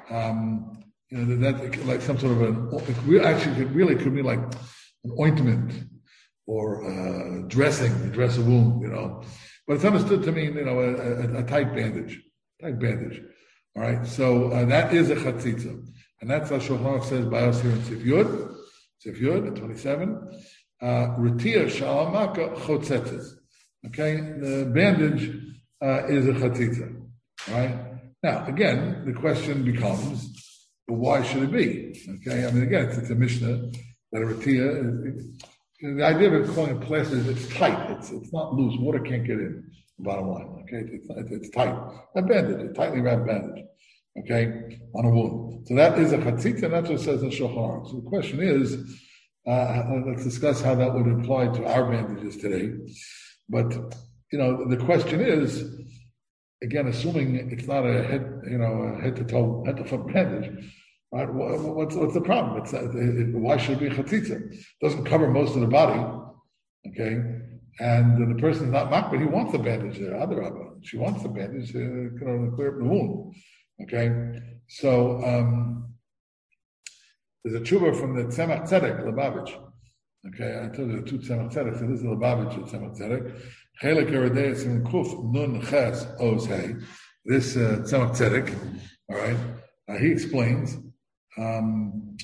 Um, you know, that, like some sort of an, it actually, it really could be like an ointment or uh, dressing, to dress a wound, you know. But it's understood to mean, you know, a, a, a tight bandage, tight bandage. All right, so uh, that is a chatzitza, and that's how Shulchan Aruch says by us here in Sif Yud, Sif Yud, twenty-seven. Ritia shalamaka chotzetzes. Okay, the bandage uh, is a chatzitza. All right. Now, again, the question becomes, well, why should it be? Okay, I mean, again, it's, it's a Mishnah that a ritia is. It, The idea of calling it plaster is it's tight. It's it's not loose. Water can't get in. Bottom line, okay, it's, it's, it's tight. A bandage, a tightly wrapped bandage, okay, on a wound. So that is a chatzitza, and that's what it says in Shulchan Aruch. So the question is, uh, let's discuss how that would apply to our bandages today. But you know, the question is, again, assuming it's not a head, you know, a head to toe, head to foot bandage. Right? What's, what's the problem? It's, it, it, why should it be chatzitza? It doesn't cover most of the body, okay? And the person's not makbid, he wants the bandage there. She wants the bandage to you know, clear up the wound, okay? So um, there's a tshuva from the Tzemach Tzedek, Lubavitch. Okay, I told you the two Tzemach Tzedek. So this is Lubavitch and Tzemach Tzedek. Chelek Eredeis in Kuf Nun Ches Oz Hey. This uh, Tzemach Tzedek, all right? Uh, he explains. Um,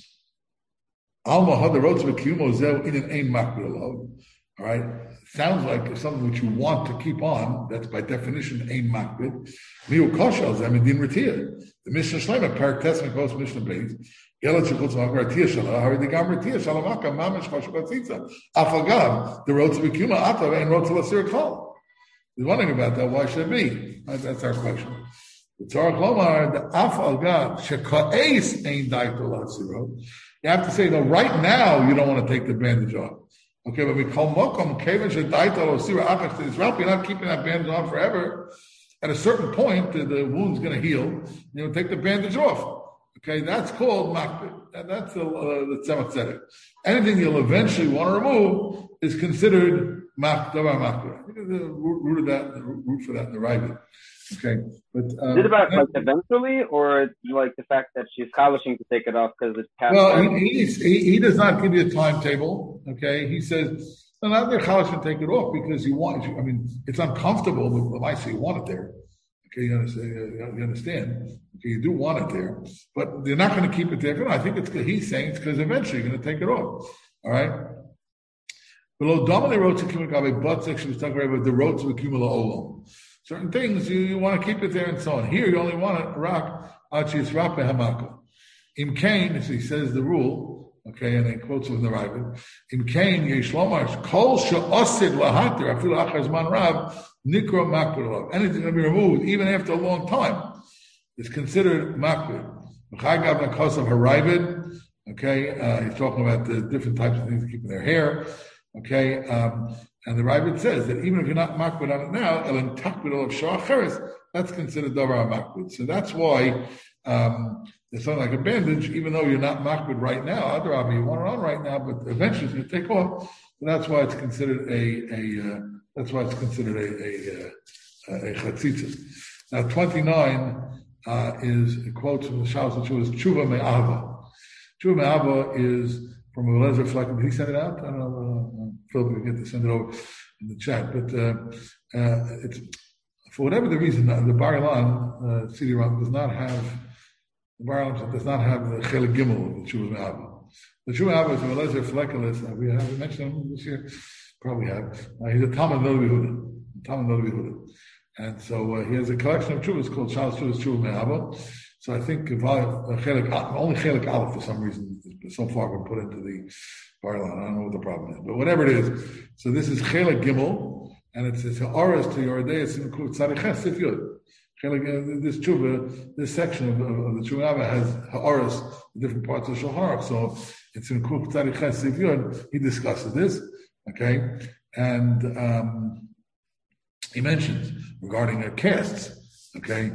Alma had the roads of a kiyumo in an ain makbid. All right, sounds like something which you want to keep on. That's by definition ain makbid. Miu koshal zamidin retia. The Mishnah Shlema parak tesmik post Mishnah Beis. Yelat shekutz makar retia shala. Hari the gam retia shala makar mamish koshal batzitza. Afagam the roads of a kiyumo atav and roads of a sirkal. He's wondering about that. Why should it be? That's our question. The Tzarech Lomar, the Afal Gad, Sheka'es ain't daito zero. You have to say, no, right now you don't want to take the bandage off. Okay, but we call Mokom, Kevin Shadaito Sira Akash to Israel, you're not keeping that bandage on forever. At a certain point, the, the wound's going to heal, you know, take the bandage off. Okay, that's called Makbid. And that's the, uh, the Tzemach Tzedek. Anything you'll eventually want to remove is considered Davar Makbid. I think there's the root of that, the root for that in the Ravid. Okay, but um, is it about like eventually, or like the fact that she's polishing to take it off because it's past? Well, he, he he does not give you a timetable. Okay, he says no, not they're polishing to take it off because you want. I mean, it's uncomfortable. But I say you want it there. Okay, you understand? You understand? Okay, you do want it there, but they're not going to keep it there. No, I think it's he's saying it's because eventually you're going to take it off. All right. Below dominant road to Kimakabe, but section was talking about the road to Kimala Olam. Certain things you, you want to keep it there and so on. Here you only want it rak achis rape hamako. Im kain, as he says the rule, okay, and he quotes from the Ravid. Im kain yesh lomar kol she'osid lahater afilu achar zman rav nikro makbid. Anything going to be removed even after a long time is considered makbid. Chagav nakos of Haravid. Okay, uh, he's talking about the different types of things to keep in their hair. Okay. Um, And the Ravid says that even if you're not makbid on it now, elan takbid of sha'acheres, that's considered davar makbid. So that's why um, there's something like a bandage, even though you're not makbid right now. Adrabi, you want it on right now, but eventually it's going to take off. So that's why it's considered a a. Uh, that's why it's considered a a, a, a chatzitza. Now twenty-nine uh, is a quote from the Shabbos, which was tshuva me'ava. Tshuva me'ava is from a Lezer Fleck. Did he send it out? I don't know. Uh, Phil can get to send it over in the chat. But uh, uh, it's for whatever the reason, the Bar Ilan uh, C D ROM does not have the Bar Ilan does not have the Chelik Gimel of the Tshuva Me'ava. The Tshuva Me'ava is a Lezer Fleckelis. Uh, we have we mentioned him this year. Probably have. Uh, he's a Talmud Noda B'Yehuda. Talmud Noda B'Yehuda. And so uh, he has a collection of Tshuvas called Shalos Tshuvas Tshuva Me'ava. So I think volume, uh, chelik, only chelik aleph for some reason so far been put into the Barlan. I don't know what the problem is, but whatever it is. So this is chelik gimel, and it's it's ha'aras to Yoredei. It's includes tzadiches sifyud. This tshuva, this section of, of, of the tshuva has ha'aras, different parts of Shulchan Aruch. So it's in Kuf Tzadiches Sifyud. He discusses this, okay, and um, he mentions regarding uh, castes, okay.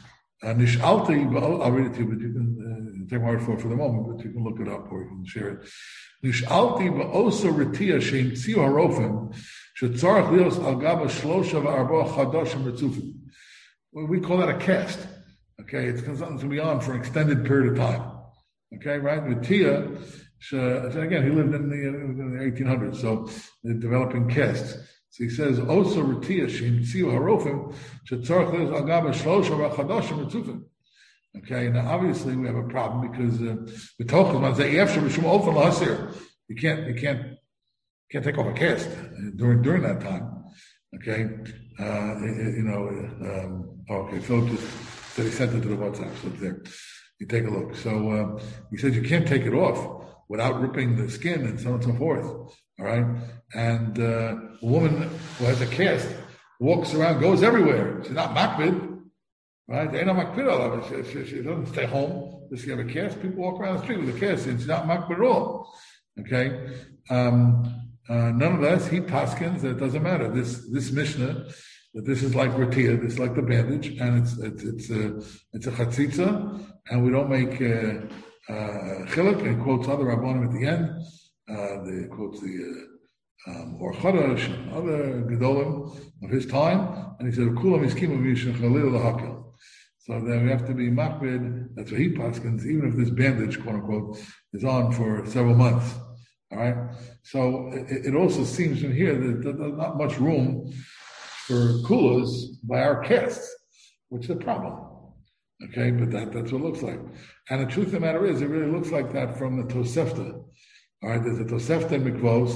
Nishalti, I'll read it to you, but you can uh, take my word for it for the moment, but you can look it up or you can share it. Nishalti ba'osa retia sheim tziu harofim shetzarach lios al gaba shlosha v'arba chadashim retzufim. We call that a caste. Okay, it's something to be on for an extended period of time. Okay, right? With Tia, so again, he lived in the, in the eighteen hundreds, so they're developing castes. So he says, "Also retia shem tziu harofim shetzarach lios al gaba shlosha v'chadashim retzufim." Okay, now obviously we have a problem because the Tochas man say after Rishum Ofen Lahasir, you can't, you can't, can't take off a caste during during that time. Okay, uh, you know, um, okay, Philip just said he sent it to the WhatsApp, so it's there. You take a look. So uh, he said you can't take it off without ripping the skin and so on and so forth. All right, and uh, a woman who has a cast walks around, goes everywhere. She's not makbid, right? They ain't not makbid all of it. She, she, she doesn't stay home. Does she have a cast? People walk around the street with a cast, and she's not makbid at all. Okay. Um, Uh, nonetheless, he paskins that it doesn't matter. This this Mishnah, that this is like ratia, this is like the bandage, and it's it's it's a it's a chatzitza, and we don't make uh, uh, chiluk. And quotes other rabbanim at the end. Uh, the quotes the uh, um, or chadash and other gedolim of his time, and he said kulam iskimu v'yishon chalil lahakil. So then we have to be makbid. That's what he paskins, even if this bandage, quote unquote, is on for several months. All right. So it, it also seems from here that there's not much room for kulas by our castes, which is a problem. Okay, but that, that's what it looks like. And the truth of the matter is, it really looks like that from the Tosefta. All right, there's a Tosefta in Mikvos,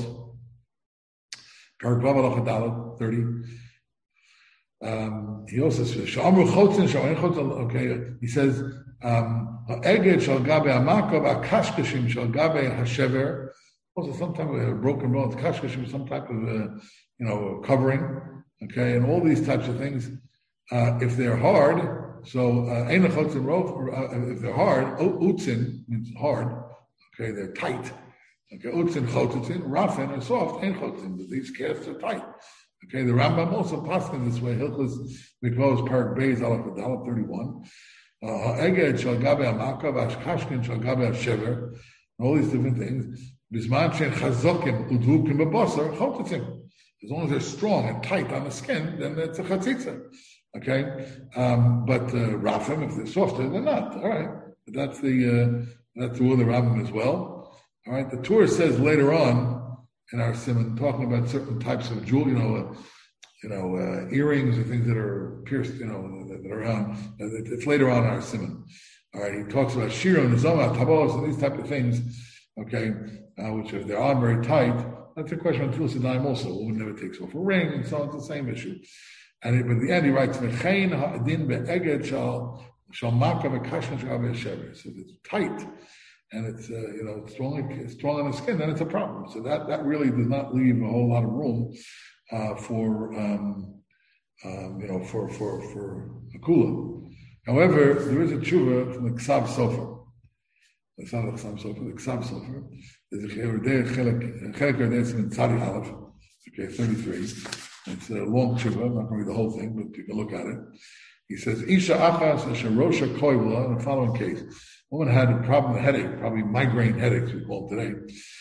Parak Vav Halacha Daled, thirty. Um, he also says, Sha'amru Chotzin, Sha'ayin Chotzin, okay, he says, um, Eged Shal Gabe Amakov, Akashkashim Shal Gabe Hashever. Also, some type of a broken bone, kashkashim, some type of a, you know, covering, okay, and all these types of things. Uh, if they're hard, so ein chotzin rof, if they're hard, utzin means hard, okay, they're tight. Okay, utzin chotzin, rafin are soft, ein chotzin, but these casts are tight. Okay, the Rambam also paskin this way. Hilchos Mikvos Parak Beis Aleph Adalef thirty-one. Eged shal gabe amakav, ashkashkin shal gabe hashever, all these different things. As long as they're strong and tight on the skin, then it's a chatzitza. Okay, um, but uh, rafim, if they're softer, they're not. All right, but that's the uh, that's the rule of the Rambam as well. All right, the Torah says later on in our simon, talking about certain types of jewel, you know, uh, you know, uh, earrings or things that are pierced, you know, that, that are around. It's later on in our simon. All right, he talks about shira and zoma, tabos, and these type of things. Okay, uh, which if they're on very tight, that's a question of Tfilas Yadayim also. A woman never takes off a ring, and so on. It's the same issue. And it, but at the end, he writes, "V'chein ha'adin be'eged shal shal maka v'kashna shal be'shever." So if it's tight and it's uh, you know it's strong, it's strong on the skin, then it's a problem. So that that really does not leave a whole lot of room uh, for um, um, you know for for for a kula. However, there is a tshuva from the Ksav Sofer. It's not the Ksav Sofer, the Ksav Sofer. There's a Chelik Yordei in Tzadi Aleph, okay, thirty-three. It's a long tshuva, I'm not going to read the whole thing, but you can look at it. He says, Isha Achas Asherosha Koivla, in the following case. A woman had a problem with headache, probably migraine headaches, we call it today.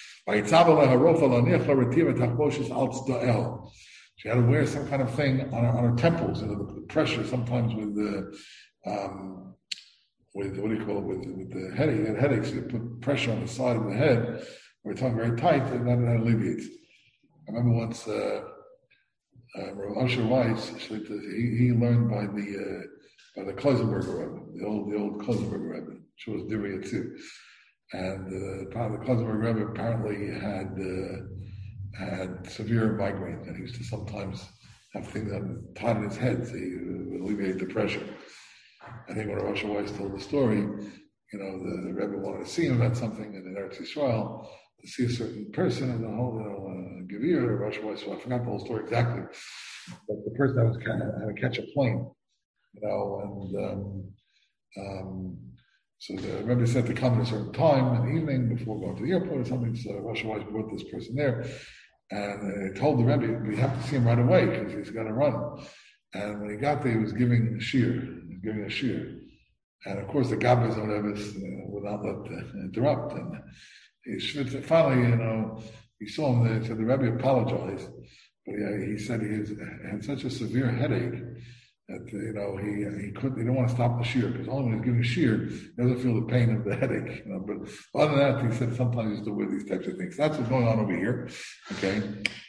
She had to wear some kind of thing on her, on her temples, you know, the pressure sometimes with the, um, with, what do you call it, with, with the headache, and headaches, you put pressure on the side of the head, or tongue very tight, and that, that alleviates. I remember once, uh, uh, Rav Asher Weiss, he, he learned by the, uh, by the Klosenberger Rebbe, the old, the old Klosenberger Rebbe, which was Divya too. And, uh, part of the Klosenberger Rebbe apparently had, uh, had severe migraine, and he used to sometimes have things that tied in his head to alleviate the pressure. I think when Rosh Weiss told the story, you know, the, the Rebbe wanted to see him about something in Eretz Yisrael, to see a certain person in the whole, you know, uh, Gevir, or Rosh Weiss, so I forgot the whole story exactly. But the person that was kind of had to catch a plane, you know, and um, um, so the Rebbe said to come at a certain time in the evening before going to the airport or something. So Rosh Weiss brought this person there, and they told the Rebbe, we have to see him right away because he's got to run. And when he got there, he was giving a shir, he was giving a shir. And of course, the Gabbas or whatever uh, would not let uh, interrupt. And he finally, you know, he saw him there, so the Rebbe apologized. But yeah, he said he was, had such a severe headache that, you know, he he couldn't, he didn't want to stop the shear, because only when he's giving shear, he doesn't feel the pain of the headache. You know, but other than that, he said sometimes he used to wear these types of things. That's what's going on over here. Okay.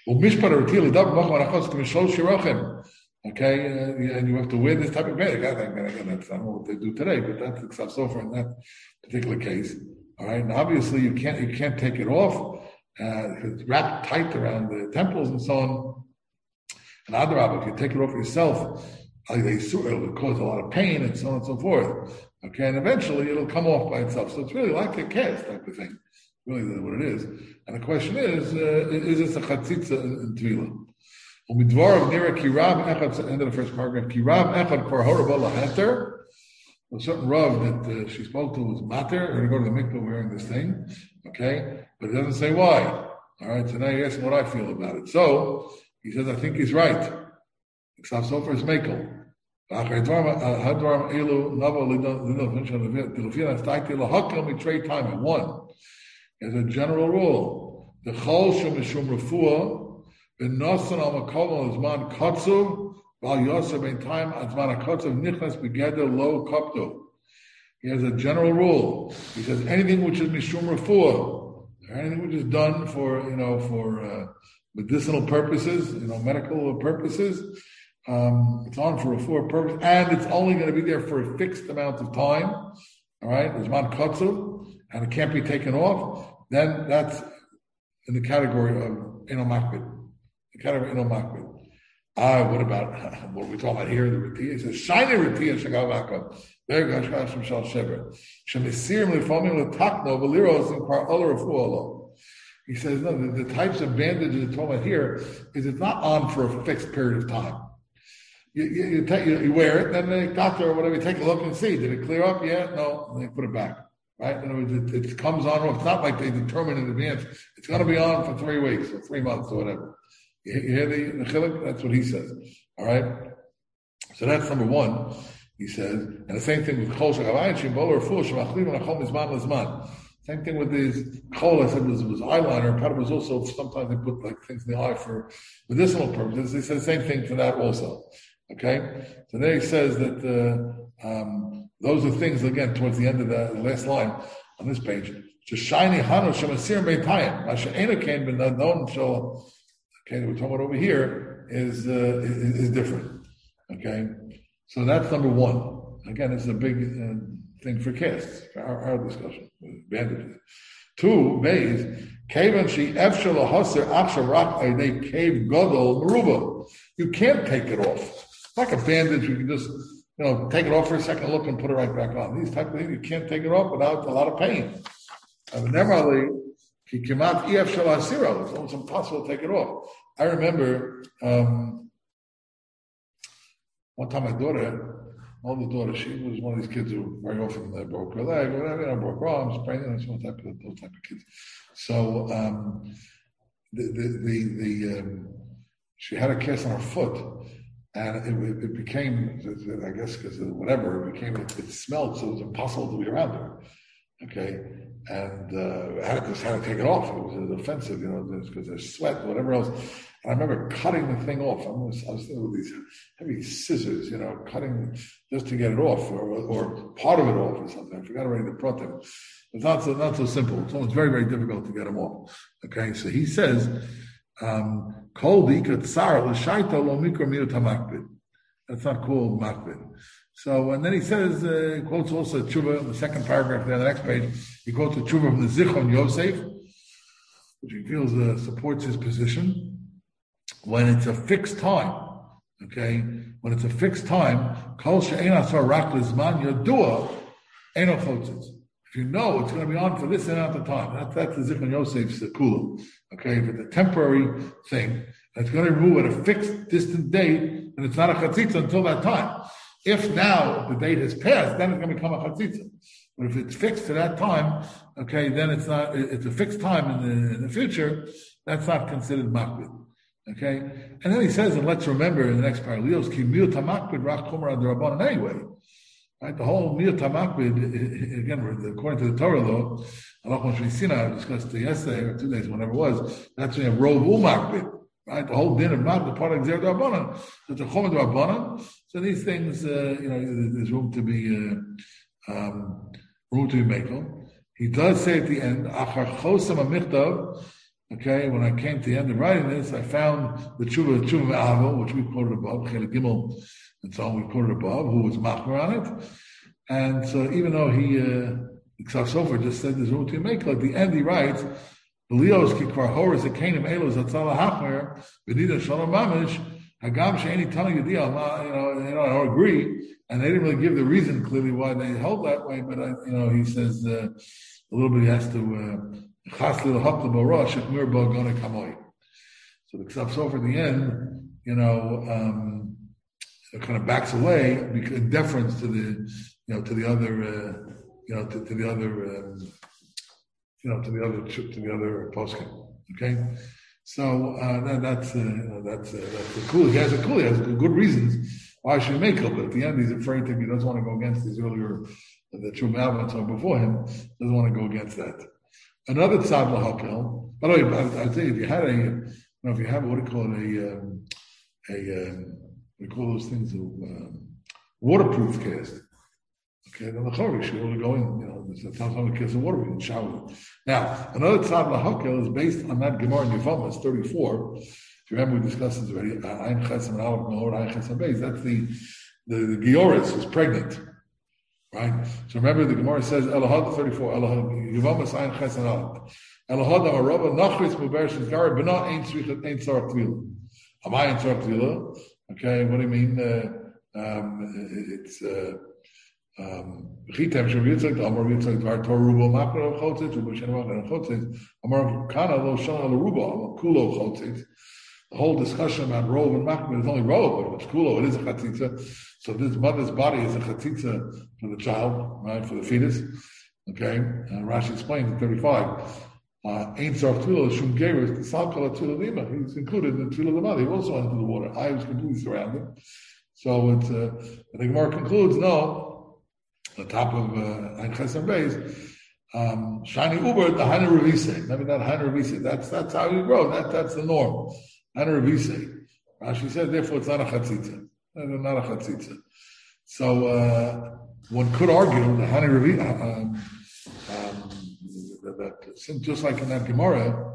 Okay, uh, and you have to wear this type of bag. Again, that's, I don't know what they do today, but that's the so far in that particular case. All right, and obviously you can't you can't take it off. Uh, it's wrapped tight around the temples and so on. And Adrabah, if you take it off yourself, like they it will cause a lot of pain and so on and so forth. Okay, and eventually it'll come off by itself. So it's really like a cast type of thing. Really, what it is. And the question is, uh, is this a chatzitza in Tvilah? Umidvar nira kirav echad. End of the first paragraph. Kirav echad kvar horabah laheter. A certain Rav that uh, she spoke to was mater, or to go to the mikveh wearing this thing. Okay, but it doesn't say why. All right, so now you're asking what I feel about it. So he says, I think he's right. Except so for his mekel. One, as a general rule, the chol shemishum refuah b'nosan al makom zman kotzuv v'al yosef ben time azman kotzuv nichnas begeder lo kopto. He has a general rule. He says anything which is mishum refuah, anything which is done for, you know, for uh, medicinal purposes, you know, medical purposes, um, it's on for a refuah purpose, and it's only going to be there for a fixed amount of time. All right, zman kotzuv, and it can't be taken off. Then that's in the category of ino makbid. The category of ino makbid. Ah, what about what are we talking about here? The Ritiyah. It says shiny Ritiyah shagavaka. There goes Hashem shal sheber. Shemisirim lefomim letakno v'liros and kvar oler refuah. He says no. The, the types of bandages we're talking about here is it's not on for a fixed period of time. You you, you, take, you, you wear it, then the doctor or whatever you take a look and see did it clear up? Yeah, no. And they put it back. Right? In other words, it, it comes on. It's not like they determine in advance. It's going to be on for three weeks or three months or whatever. You, you hear the, the chiluk? That's what he says. All right? So that's number one, he says. And the same thing with chol shagavayim shim boler full shemachlim and achol mizman lezman. Same thing with these chol. I said was, was eyeliner. Part of it was also, sometimes they put like things in the eye for medicinal purposes. He says the same thing for that also. Okay? So there he says that uh, um, those are things, again, towards the end of the, the last line on this page. Shiny Hanu Shemasir Beitayim. Masha Ena came but not known shall okay, we're talking about over here is, uh, is is different. Okay. So that's number one. Again, it's a big uh, thing for casts, for our, our discussion, bandages. Two, Bays, Kavan she Efshel Haser Aksharak Aide Cave Godol Maruba. You can't take it off. It's like a bandage, you can just You know, take it off for a second, look, and put it right back on. These type of things, you can't take it off without a lot of pain. And normally, he came out E F Shalasiro. It's almost impossible to take it off. I remember um, one time my daughter, older daughter, she was one of these kids who very often uh, broke her leg, whatever, you know, broke her arms, sprained it, and type of those type of kids. So um, the the the, the um, she had a cast on her foot. And it, it became, I guess, because whatever, it became, it, it smelled, so it was impossible to be around her. Okay? And uh, I had to, just had to take it off. It was offensive, you know, because there's sweat, whatever else. And I remember cutting the thing off. I was, I was thinking with these heavy scissors, you know, cutting just to get it off, or, or part of it off or something. I forgot already to put them. It's not so, not so simple. So it's very, very difficult to get them off. Okay? So he says, Um, that's not called makbid. So, and then he says, uh, he quotes also tshuva in the second paragraph there, the next page, he quotes a tshuva from the Zichron Yosef, which he feels uh, supports his position. When it's a fixed time, Okay, when it's a fixed time, kol she'ein asar rak lizman yodua eino chotzitz. If you know it's going to be on for this amount of time, that's that's the Zichron Yosef's kula. Okay, if it's a temporary thing, and it's going to remove at a fixed distant date, and it's not a chatzitza until that time. If now the date has passed, then it's going to become a chatzitza. But if it's fixed to that time, okay, then it's not. It's a fixed time in the in the future. That's not considered makbid. Okay, and then he says, and let's remember in the next parallels, ki miyut hamakbid rak chomer ad rabbanan anyway. Right, the whole miyut hamakbid again, according to the Torah law, halachos shvisina I discussed yesterday or two days, whenever it was. That's when you have rov umakbid. Right, the whole din of makbid part of gzer rabbanan. So it's a chomer rabbanan. So these things, uh, you know, there's room to be uh, um, room to be makel. He does say at the end, achar chosam amichtav. Okay, when I came to the end of writing this, I found the Tshuva, Tshuva Me'avo, which we quoted above, Chelik Gimel, and so on, we quoted above, who was machmer on it. And so even though he, uh, Sofer just said there's room to make, at the end he writes, B'lios ki kvar horas akanim elos atzala hachmer, v'nida shalom mamish, hagam she'eni tana yediyah, you know, you know, I don't agree, and they didn't really give the reason clearly why they held that way, but, I, you know, he says uh, a little bit he has to, uh, so the Ksav Sofer at the end, you know, um, it kind of backs away because in deference to the, you know, to the other, uh, you know, to, to the other, um, you know, to the other, to the other poskim. Okay, so uh, that, that's, uh, you know, that's, uh, that's a cool. He has a cool. He has good reasons why should he make it, but at the end he's afraid to. He doesn't want to go against his earlier, the True Malvin before him. Doesn't want to go against that. Another tzad lahakel. By the way, I, I tell you, if you had a, you know, if you have what do you call it, a, um, a, um, we call those things a um, waterproof cast. Okay, then the chori should only go in. You know, there's sometimes a cast of water we can shower. Now, another tzad lahakel is based on that Gemara in Yevamos thirty-four. If you remember, we discussed this already. Ein chesam and aleph melor ein chesam beis. That's the the, the Gioris is pregnant. Right? So remember the Gemara says, Elahad thirty-four, Elahad, Yevamos Ein Ches and Aleph. Elahad Amarova, Nachris Muber Shizgar, Bena Ein Tzrichat Ein Tzarach Tvila. Amai Ein Tzarach Tvila. Okay, what do you mean? Uh, um, it's, uh, um, Chitem Shem Yitzhak, Amar Yitzhak, Dvar Tor Rubo, Makro Chotzit, Rubo Shenavach and Chotzit, Amar Kana Lo Shana Lo Rubo, Kulo Chotzit. The whole discussion about rov and makbid is only rov, but it's kulo, it is a chatzitza. So this mother's body is a chatzitza for the child, right, for the fetus. Okay, and Rashi explains in thirty-five. Ein tzarach tefillah shum geirus t'sal kol tefillah lima. He's included in the tefillah of the mother. He also went into the water. I was completely surrounded. So it's. Uh, and the Gemara concludes, no, the top of Ein Chesam Beis. Um, shiny uber the Haner Revise. I mean that Haner Revise. That's that's how you grow. That that's the norm. Haner Revise. Rashi said, therefore, it's not a chatzitza. Not a chatzitza. So uh, one could argue the Haner Revise. Um, um, that just like in that Gemara,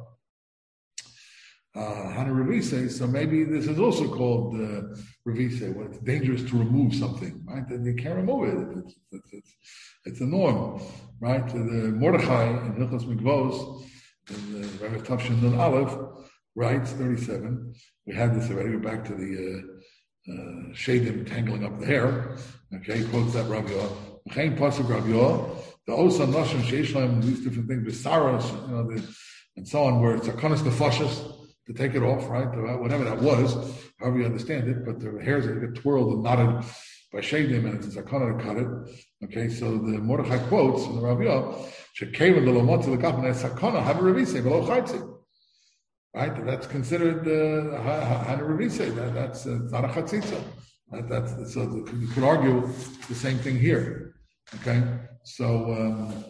uh, Haner Revise. So maybe this is also called uh, Revise, when it's dangerous to remove something, right? Then you can't remove it. It's, it's, it's, it's a norm, right? The Mordechai in Hilchos Mikvos, in the Rabbi Tavshin Nun Aleph, writes thirty-seven. We had this already. We're back to the uh, uh, shadim tangling up the hair. Okay, he quotes that Rabbi Yoah. V'chein pasuk Rabbi Yoah. The Osa Nashim Sheishlam, these different things, Besaras, you know, the, and so on, where it's a konas nefashos to take it off, right? Whatever that was, however you understand it, but the hairs that get twirled and knotted by shadim, and it's a zakana to cut it. Okay, so the Mordechai quotes in the Rabbi Yoah, "Shekevin l'lomot l'kapon es sakana have a revise v'lo chaytzi." Right, that's considered uh, hana revise. That, that's uh, not a chatzitza. That, that's so the, you could argue the same thing here. Okay, so um,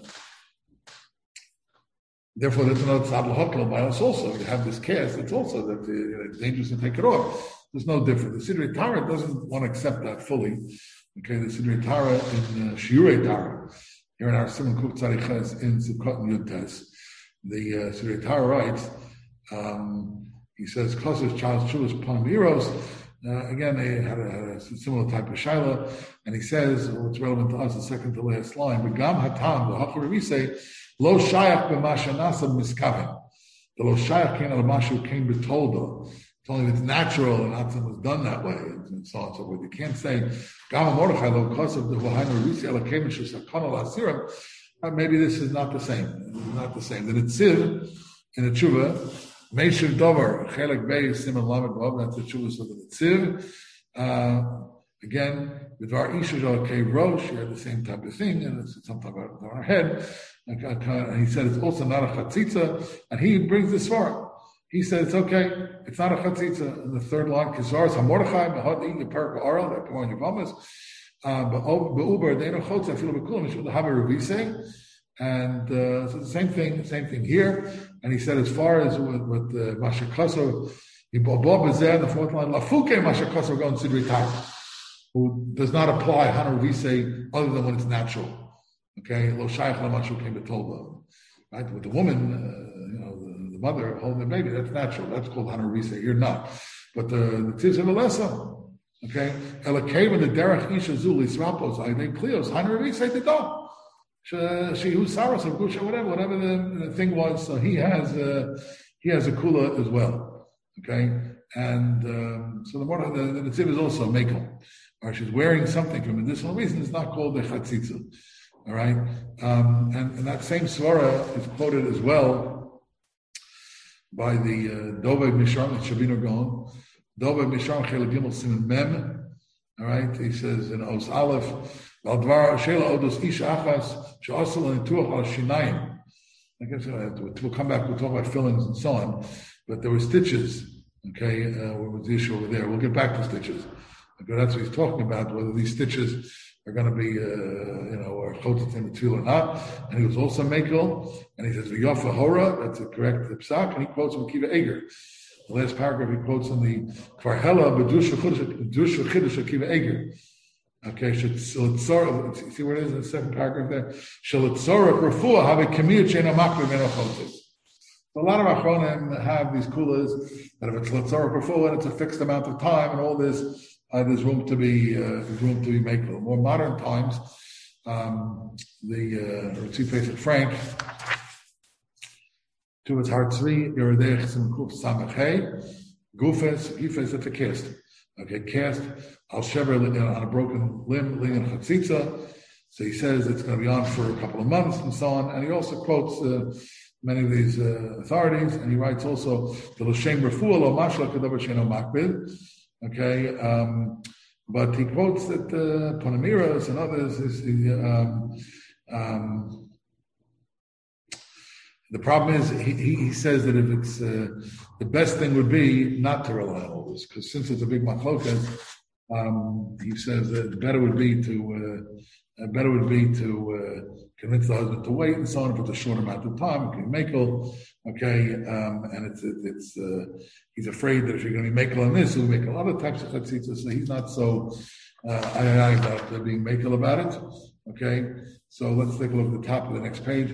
therefore that's another tzad l'hokla by us also. You have this cast. It's also that uh, you know, it's dangerous to take it off. There's no difference. The Sidrei Tara doesn't want to accept that fully. Okay, the Sidrei Tara in uh, Shiurei Tara, here in our Simon Kuf Tzadiches in Sukkot and Yud Tes, the uh, Sidrei Tara writes, um, he says, Kosos Charles Chulas Palmiros, uh, again, they had a, had a similar type of shaila, and he says, what's relevant to us, the second to last line, Begam Hatam, the Hachar Revise, Lo Shayach B'Mashanasa Miskaven. The Lo Shayach came out of Mashu came betoldo. It's only if it's natural and not something was done that way, and so on and so forth. You can't say, Gama Mordechai, lo because of the Huhainu Risi Elakeim Shusakon al Asirim, maybe this is not the same. It's not the same. The Netziv, in the Tshuva, Meishiv Dover, Chelik Bey, Simon Lamed Vav, that's the Tshuva of the Netziv. Uh, again, with our Isha Cave Rosh, she had the same type of thing, and it's something about on her head. And he said it's also not a chatzitza, and he brings this far. He said it's okay, it's not a chatzitza. In the third line, Kizaras HaMordechai, Mehadi, the Perk Oral, that come on your Vamas, but Uber, they don't chotz, I feel bekulim, it's the Haber Ravise. And uh, so the same thing, same thing here. And he said as far as with, with Masha Kaso, he Bob is there in the fourth line, Lafuke Masha Kaso going to Sidri who does not apply Hana Ravise other than when it's natural. Okay, Lo Shaykh Lamashu came to Tolba. Right? With the woman, uh, you know, the, the mother holding the baby, that's natural. That's called Hana Ravise. You're not. But the the Tiz of Alessa, okay, Elakeva the Derech Isha Zuli Srapos, I think Cleos, Hana Ravise the dog. She who's Saras of Gusha, whatever, whatever the, the thing was. So he has uh, he has a kula as well. Okay, and um, so the more the, the Netziv is also Mekel, or she's wearing something for medicinal reasons. It's not called the chatzitza. All right, um, and, and that same svara is quoted as well by the uh, Dovei Mishram Shabino Gon, Dovei Mishram Chel Gimel Siman Mem. All right, he says in Os Aleph, Valdvar Shela Odos Ish Achas She'asal and Tuach Al Shinayim. I guess we'll come back. We'll talk about fillings and so on, but there were stitches. Okay, uh, what was the issue over there? We'll get back to stitches. Okay, that's what he's talking about. Whether these stitches are going to be, uh, you know, or chotet in the tefillah or not. And he was also mekel, and he says v'yofa hora. That's the correct psak, and he quotes from Kiva Eger. The last paragraph he quotes on the Kvarhela b'dush v'chidush of Kiva Eger. Okay, shalitzora. See where it is in the second paragraph there. Shalitzora refuah have a kamiyat sheina makbid meno chotes. So a lot of achronim have these kulas that if it's litzora refuah and it's a fixed amount of time and all this. Uh, there's room to be uh, there's room to be made. More modern times, um, the Ritzi uh, Frank to its heart three Yeridei Chesem Kuf Samachei Gufes Gufes at the cast. Okay, cast Al Shever on a broken limb, Linyan Chatzitza. So he says it's going to be on for a couple of months and so on. And he also quotes uh, many of these uh, authorities, and he writes also the L'Shem Refuah Lo Mashal Kedavar Sheno Makbid. Okay, um, but he quotes that uh, Panamiras and others is um, um, the problem is he, he, he says that if it's uh, the best thing would be not to rely on all this, because since it's a big machlokas, um, he says that the better would be to uh, better would be to uh, convince the husband to wait and so on if it's a short amount of time. It can be makel, okay, um, and it's it, it's uh, he's afraid that if you're going to be makel on this, he'll make a lot of types of chatzitza. So he's not so uh, I, I about uh, being makel about it. Okay, so let's take a look at the top of the next page.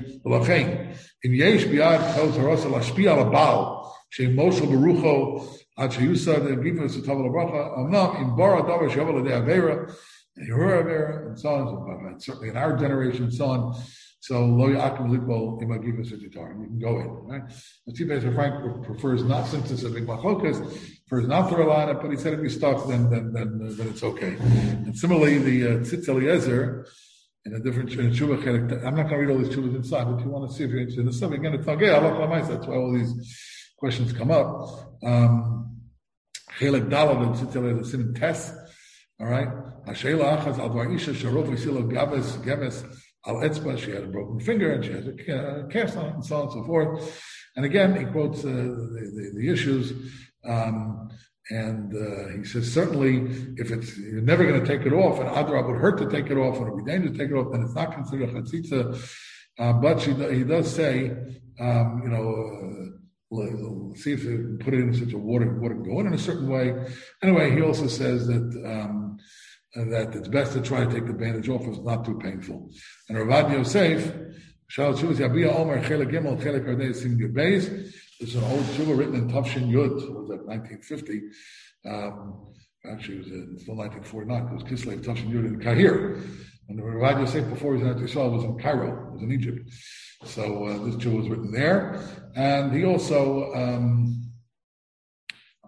In yesh biad tells haros lashpi al abal sheim moshe berucho ad sheyusa the givus to tavel bracha amnam in bara davar shavel de avera. And and so on, and certainly in our generation and so on. So lo yakim likol imagivas v'titar. You can go in, right? The Chief Justice Frank prefers not, since it's a big machokas, prefers not to rely on it, but he said if you're stuck, then then then, uh, then it's okay. And similarly, the uh, Tzitz Eliezer in a different in a tshuva chelik. I'm not going to read all these tshuvas inside, but if you want to see if you're interested in the subject, again, it's nageh alach l'maisa. That's why all these questions come up. Um, chelik dalad and Tzitz Eliezer sin test. All right. Hashela achaz al dvar isha sharov v'silo gaves gaves al etzba. She had a broken finger and she has a cast on it and so on and so forth. And again, he quotes uh, the, the, the issues, um, and uh, he says certainly if it's you're never going to take it off, and Adra would hurt to take it off, and it would be dangerous to take it off, then it's not considered a chatzitza. Uh, but she, he does say, um, you know. Uh, see if they can put it in such a water, water go in in a certain way. Anyway, he also says that um, that it's best to try to take the bandage off if it's not too painful. And Ravad Yosef, Shal Shuvas Yabiyah Omer Chelek Gimel Chelek Ardei Sim Beis. This is an old shuvah written in Tafshin Yud. What was that, nineteen fifty? Um, actually, it was in, still nineteen forty-nine. It was Kislev Tafshin Yud in Kahir. And the Ravad Yosef before he was in Israel was in Cairo. It was in Egypt. So uh, this Jew was written there, and he also um,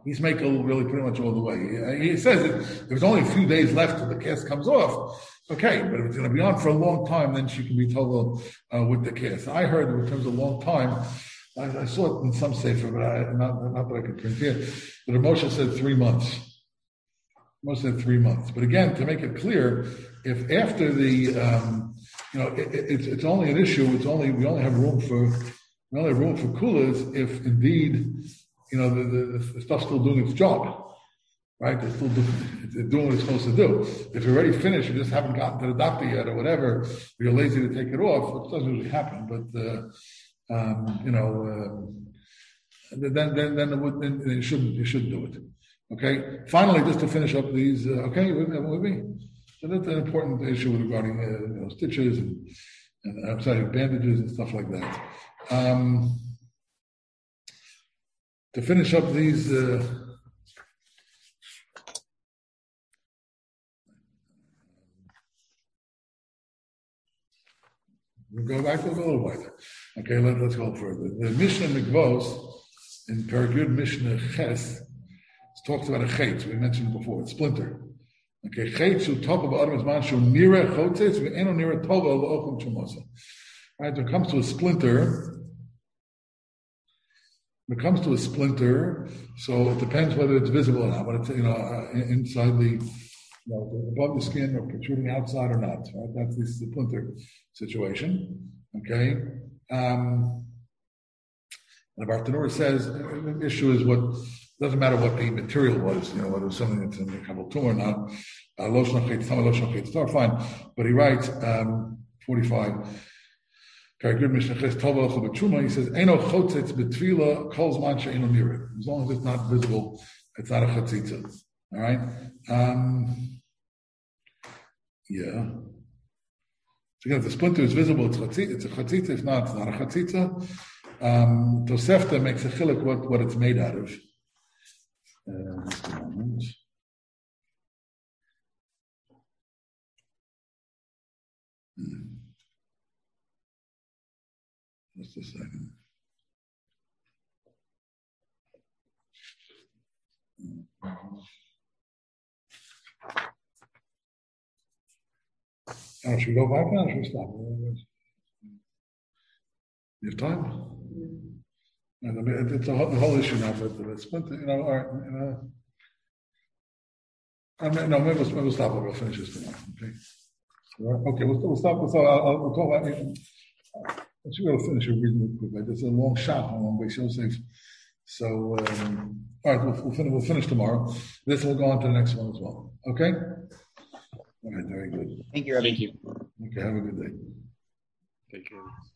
He's making really pretty much all the way. He, he says that if there's only a few days left till the cast comes off, okay, but if it's going to be on for a long time, then she can be told uh, with the cast. I heard in terms of long time, I, I saw it in some sefer, but I, not, not that I could print here, but Moshe said three months. Moshe said three months. But again, to make it clear, if after the, um, you know, it, it, it's, it's only an issue, it's only, we only have room for, we only have room for kulas if indeed, you know, the, the, the stuff's still doing its job, right? They're still doing, they're doing what it's supposed to do. If you're already finished, you just haven't gotten to the doctor yet or whatever, or you're lazy to take it off, which doesn't usually happen, but, uh, um, you know, uh, then, then, then, it would, then you shouldn't, you shouldn't do it. Okay. Finally, just to finish up these, uh, okay, with, with me? So that's an important issue regarding, uh, you know, stitches and, and I'm sorry, bandages and stuff like that. Um, To finish up these, uh, we'll go back a little wider. Okay, let, let's go further. The Mishnah Mikvos in Perigud Mishnah Ches talks about a chetz. We mentioned before, it's splinter. Okay, chetz who talk about Adam Zman shu nira chotzes we eno nira tova lo'ochum chumosa. Right, when it comes to a splinter. When it comes to a splinter, so it depends whether it's visible or not. But it's, you know, uh, inside the, you know, above the skin or protruding outside or not. Right? That's the splinter situation. Okay. Um, and the Bartanura says the issue is what doesn't matter what the material was. You know, whether it was something that's in the kabel tumor or not. Uh, fine. But he writes um, forty-five. Very good, Mishnah Ches Tova B'Truma. He says, "Eno chotzitz b'tfila kol zman she'eno nira." As long as it's not visible, it's not a chatzitza. All right. Um, yeah. So again, if the splinter is visible, it's chatzitza. It's a chatzitza. If not, it's not a chatzitza. Um, Tosefta makes a chiluk what what it's made out of. Uh, just a moment. Hmm. Just a second. Oh, should we go back now or should we stop? You have time? And it's a whole, the whole issue now, but the splinter, you know, all right, you know. I mean, no, maybe we'll, maybe we'll stop. We'll finish this tomorrow. Okay. All right. Okay, we'll, we'll stop. So I'll, I'll, we'll talk about it. I should be able to finish it reasonably quickly. It's a long shot on long base safe. So, um, all right, we'll, we'll, finish, we'll finish tomorrow. This will go on to the next one as well. Okay? All right, very good. Thank you, Rabbi. Thank you. Okay, have a good day. Take care.